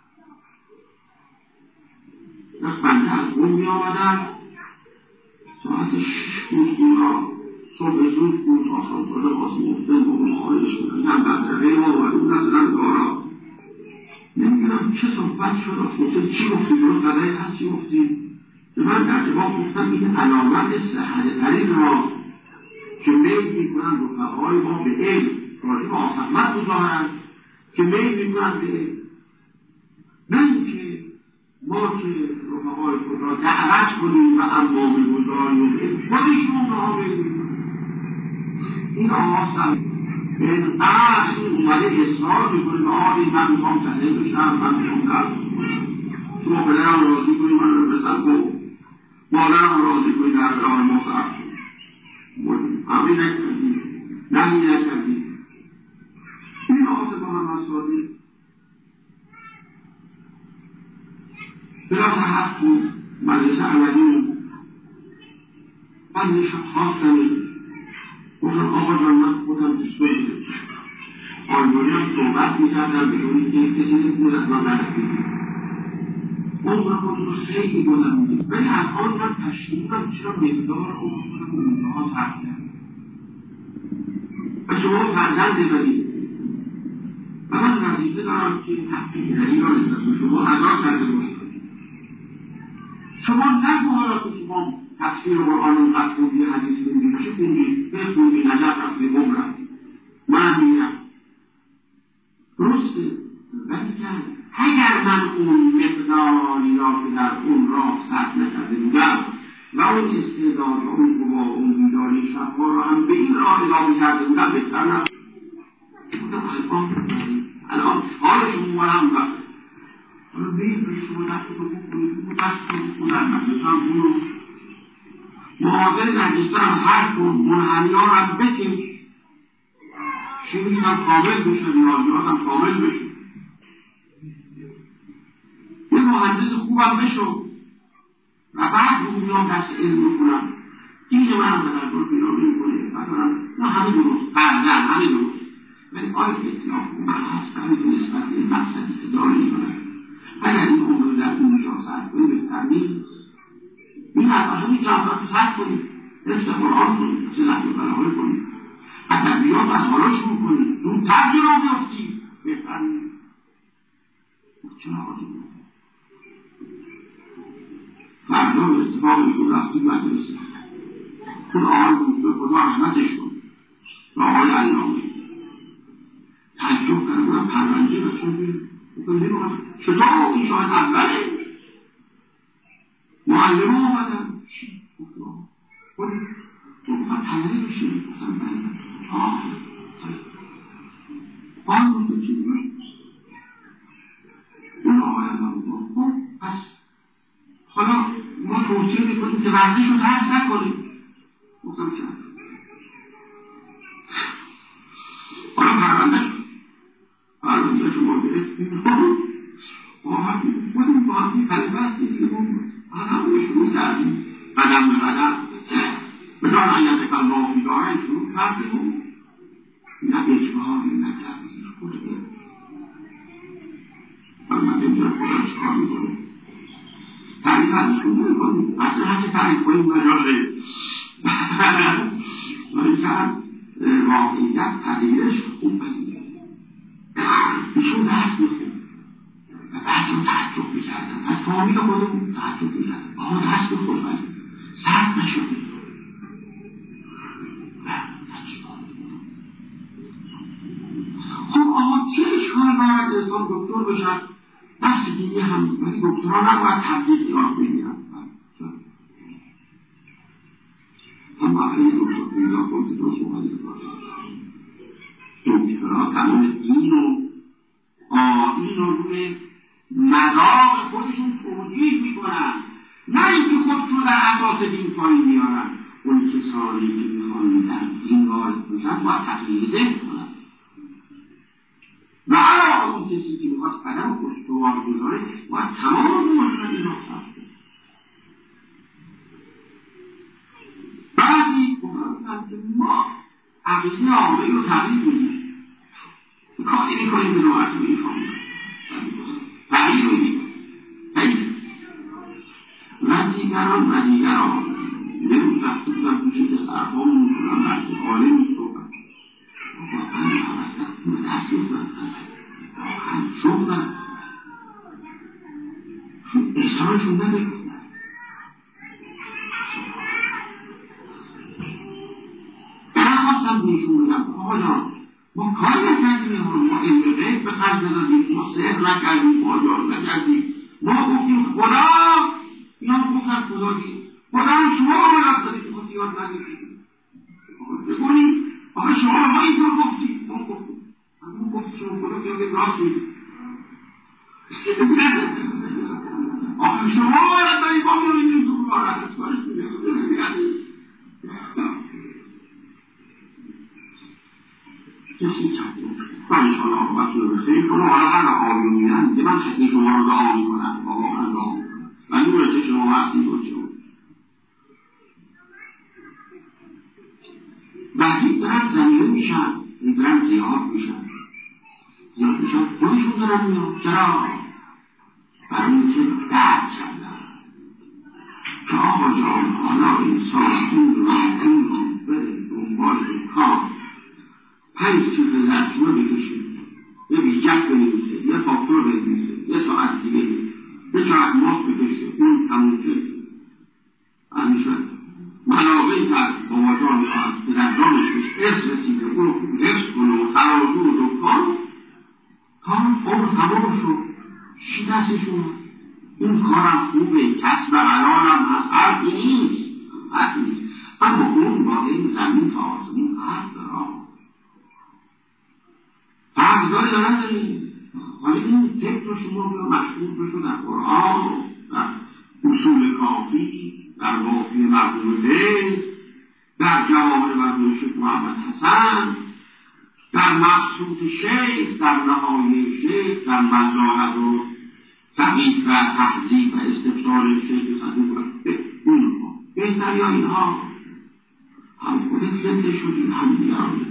از بنده از اون می آمدن ساعت 6 بود را صبح زود بود آسانسور باز مفتن با اون خارج بودن هم بنده ما آمد اون نزدن دارا نمیدونم چه صحبت شد آسانسور چی گفتی درست قدری هست چی گفتی که من در جواب گفتم این علامت صحت ترین را که میل میکنن رفقای ما به علم راجع به آفهمت بزارن که میل میکنن به علم نه اینکه ما که رفقای خود را دعوت کنیم و امام بزاریم خودشون را بگیم این آقا اینقدر اومده اصرار میکنه به آقای من میخوام تحلیل بشم من میخوام درد شما پدرم راضی کنی من رو بزن کن مادرم راضی کنی در برای ما سرد شد همین نکردیم نمی نکردیم این آقا محمد صادق بلا صحت بود مجلس عملی من خواستم گفتم آقا جان من خودم دوست دارم آنجوری هم صحبت میکردم بدونی که کسی نمیتونه از من برخیزی اون خودم خیلی بودم ولی الان من تشکیلم چرا مقدار اونها سخت کرد و شما فرزند بدید و من وظیفه دارم که تحقیق دلیل را نسبت به شما ادا کرده باشم شما نگو حالا که شما تفسیر قرآن اینقدر خوندی حدیث خوندی چه خوندی؟ بخوندی نجف رفتی بمرم من میرم را که در اون راه صرف نکرده بودم و اون استعداد و اون قوا و اون بیداری شبها را هم به این راه اضافه کرده بودم بهتر نبود. الان حالشون مهم وقت حالا بید به شما دست رو بکنید دست رو بکنن مجلسان اونو محاضر نجستان هر کن منحنیان هم بکش شیمیش هم کامل بشه ریاضیات هم کامل بشه یه مهندس خوبم بشو و بعد رو میان دست علم بکنم این من هم در دور پیدا نمی‌کنه نه همه درست بعدن همه درست ولی آیا اطلاق من هستم به نسبت این مقصدی که داری کنم اگر این عمر در اون جا سرد کنی بهتر نیست این اصلا این جانبات رو سرد کنید رشته قرآن کنید چه نحن بلاغه کنید ادبیات از حالا شروع کنید زودتر جلو بیفتید بهتر نیست چرا آقا فردا به اتفاق میکن رفتید مدرسه خود آقای بود به خدا رحمتش کن و آقای علامه تعجب کردم پرونده و چطور این شاید اوله معلم آمدم چی؟ خود بخواهد تنهی بشید گفتم بله آن گفتم چی بود اون آقای علامه خب پس حالا ما توصیه میکنیم که ورزش رو ترک نکنیم گفتم چه حالا پرونده شما گرفتیم خودمون با همین طلبه هستیم همون شروع کردیم قدم به قدم به جان حیات الله بیداره شروع کردیم نه اجباری نه تبدیل خود ولی من نمیدونم خودم چکار میکنم تعریف ازشون نمیکنیم اصلا هرچه تعریف کنیم مجازه ولی چند واقعیت تغییرش خوب بگیم ایشون دست میکنیم و بعد اون تعجب میکردن از فامیل خودمون تعجب میکردن آقا دست بخور بلی سرد نشده خب آقا چه اشکال دارد انسان دکتر بشن دست دیگه هم ولی دکترها نباید تبدیل ایران بگیرن اما این دکتر پیدا کنید دو سوحلی دکترها تمام دین و آیین رو روی مذاق خودشون توجیه میکنن نه اینکه خودشون در اساس دین پایین میارن اون کسانی که میخوان در دین وارد بشن باید تغییر ذهن کنن و علاوه اون کسی که میخواد قدم خوشتوار بذاره باید تمام مشکل اینا صرف کنه بعضی گفتن که ما عقیده عامه رو تغییر بدیم کاری میکنیم به نوعت رو میخوام تغییر رو میکنیم من دیگران نمون رفته بودم بوشید سرفامون میکنم برد عالم میکنم دست میکنم شغلم احسانشون نداریم نخواستم بهشون بگم آقا جان ما کار نکردیم ما علم غیب به خرج ندادیم ما سحر نکردیم ما جاد نکردیم ما گفتیم خدا اینا گفتن خدا دید خدا هم شما آمدت دادید که خود یاد ندید بکنید آقا شما ما اینطور گفتیم ما گفتیم همون گفت شما خدا که یاد راست میدید آقا شما آمدت دادید ما میدونیم تو خدا رسید کارش میدید کسی چطور من شما آقابت رو بخیر کنم حالا هر آقایی میرن که من خیلی شما رو دعا میکنم آقا من دعا میکنم و نورت شما هستی رو چون وقتی دارن زمینه میشن دارن زیاد میشن خودشون دارن میان چرا؟ برای اینکه درد کردن که آقا جان حالا انسان این رو بره دنبال کام 5 چیز لرزونه بکشید یه بیجک بنویسه یه فاکتور بنویسه یه ساعت دیگه یه ساعت ماست بکشه اون تموم شد همیشه منابعی که از باباجان میخواهد که در دانش بهش ارث رسیده اون رو خوب حفظ کنه و ترازو و دکان کام فور تمام شد چی دستشون این کارم خوبه، کسب حلالم هست، حرفی نیست. اما اون با این زمین تا آسمون فرق داره یا نداری؟ حالا این فکر رو شما بیا مشغول بشو در قرآن، در اصول کافی، در وافی مردم لیل، در جواهر مردم شیخ محمد حسن، در مقصود شیخ، در نهایه شیخ، در مجالت و تقیید و تحضیب و استفسار شیخ صدوق اونها بهتر یا اینها هم خودت زنده شدید هم دیگران.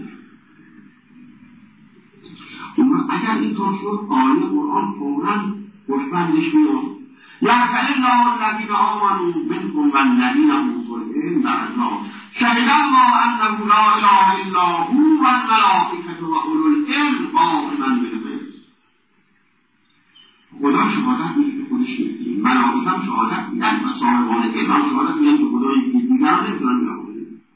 اگر این طور شد آیه قرآن فوراً پشتبندش میاد یرفع الله الذین آمنوا منکم والذین اوتوا العلم درجات شهد الله انه لا اله الا هو والملائکة واولو العلم قائما بالقسط. خدا شهادت میده که خودش نیست، ملائکه هم شهادت میدن و صاحبان علم هم شهادت میدن که خدا یکی دیگر نمیتونن بیان.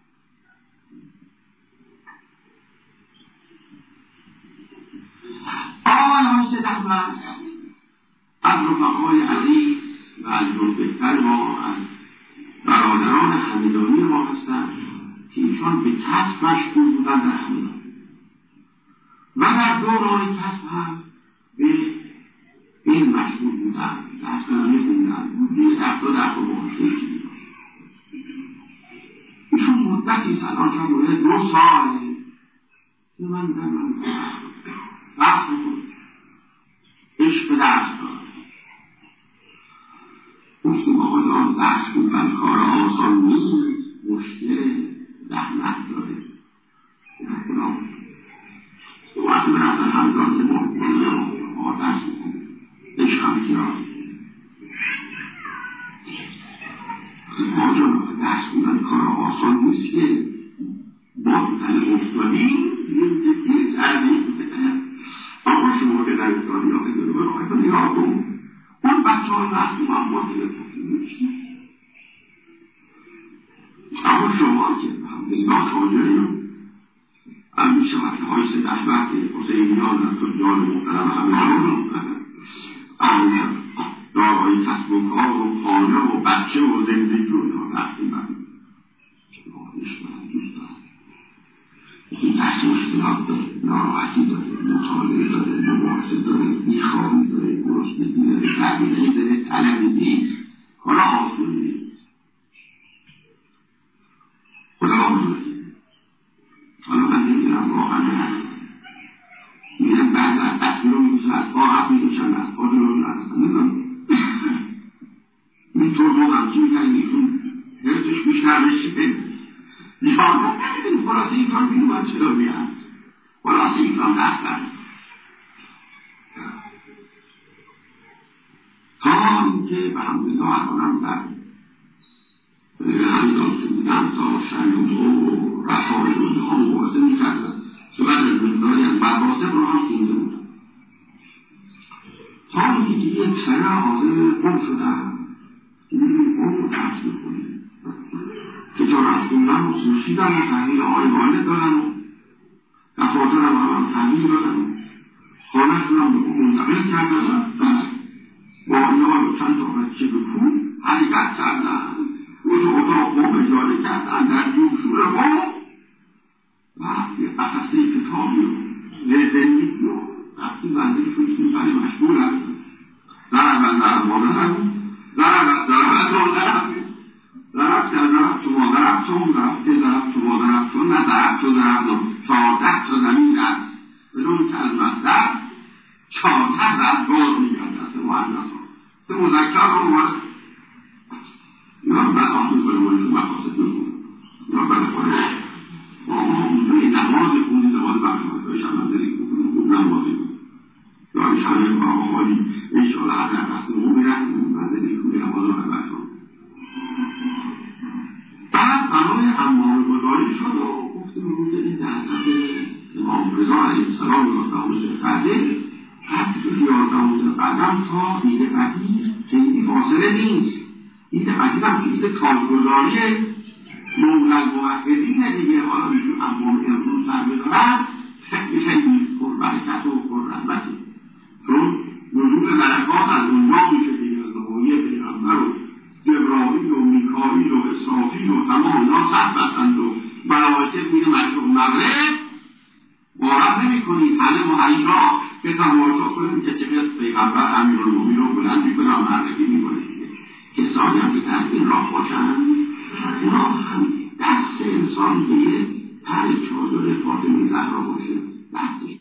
آقای حسین احمد از رفقای عزیز و از جزبهتر ما، از برادران همدانی ما هستند که ایشان به کسب مشغول بودن در همدان و در دوران کسب هم به این مشغول بودن، کسب می‌خوندن، بودی در باشته شدید. ایشون مدتی سلام شد بوده 2 سال که من بحث بود عشق درس دارم. گفتیم آقایان درس بودن کار آسان نیست، مشکل زحمت داره. وقتی برفتن همدان ما درس بکنیم عشق هم کرا آجان درس بودن کار آسان نیست که ما بودن افتادیم یه تردیم اما شما که در افتادی ها که داره برای کنی ها کن اون بچه ها نسیم هم ماده بکنی اما شما که همدلگاه تاجری هم میشه مثل های سید احمد حسینیان و تجار محترم همه دارای کسب و کار و خانه و بچه و زندگی رو رفتیم بریم این بحث مشکلات داره، ناراحتی داره، مطالعه داره، مباحثه داره، بیخوابی داره، گرسنگی داره، تغییری داره، طلبی نیست. حالا آسون نیست. خدا آسون نیست. حالا من نمیدونم واقعا هست. میگم بعد از تصویر رو میگوشن از پا حق میگوشن از پا جلو میگوشن میگم این طور رو همچی میگن ایشون حرسش بیشتر بشه نیفان رو نمیدونی خلاصه این کار بینو باید چرا بیان خلاصه این کار نستن تا اینکه به همدلله الانم در همین داسته بودن تا شریعت و رفای روزها مباحثه میکردن چقدر از روزداری از برباسه رو هم خونده بودن تا اینکه یک سنه حاضر قم شدن این قم رو درس میکنیم که تا رفتوندن و سوشیدن و تحلیل آقای والد دارن و دفاتر هم تحلیل دارن و خانه شدن به اون منتقل کردن با اینا چند تا بچه به پول حقیقت کردن روز اتاق با اجاره کردن در جوشور با و یه قفصه کتابی و زندگی و رفتی منزل شویشون برای مشغول هستن در اول در مادر درخت شما درخت چون درخت درخت شما درخت چون نه درخت چون درخت 14 تا زمین است بدون که از مصدر 14 درخت باز میگرد است مؤنث که مذکر رو مورد اینا من آخوز برمونی که مقاصد نکنم اینا برای خواهد ما اونجای نماز خونی نماز برمونی بایش هم نمازی کنیم نمازی کنیم دارش همه با آخواهی انشاءالله هر رفت رو میرسیم منزلی کنی نماز رو برمونی بعد برای امام گذاری شد و گفتیم روز این دهنت امام رضا علیه السلام و رضا قدر حتی 11 قدم تا عید قدیر که این فاصله نیست عید قدیر هم که عید تاجگذاری مولد موحدین دیگه حالا میشون امام امروز سر بدارد خیلی خیلی پربرکت و پررحمتی چون نزول ملکات از اونجا میشه دیگه از نهایی پیر و تمام اینا صف بستند و ملائکه میره مشروع مغرب باور نمی‌کنید همه مهیا به تماشا کنید که چقدر پیغمبر امیرالمومنین رو بلند می‌کنه و معرفی می‌کنه دیگه. کسانی هم که در این راه باشند اینا هم دست انسان دیگه پر چادر فاطمه زهرا باشه دستش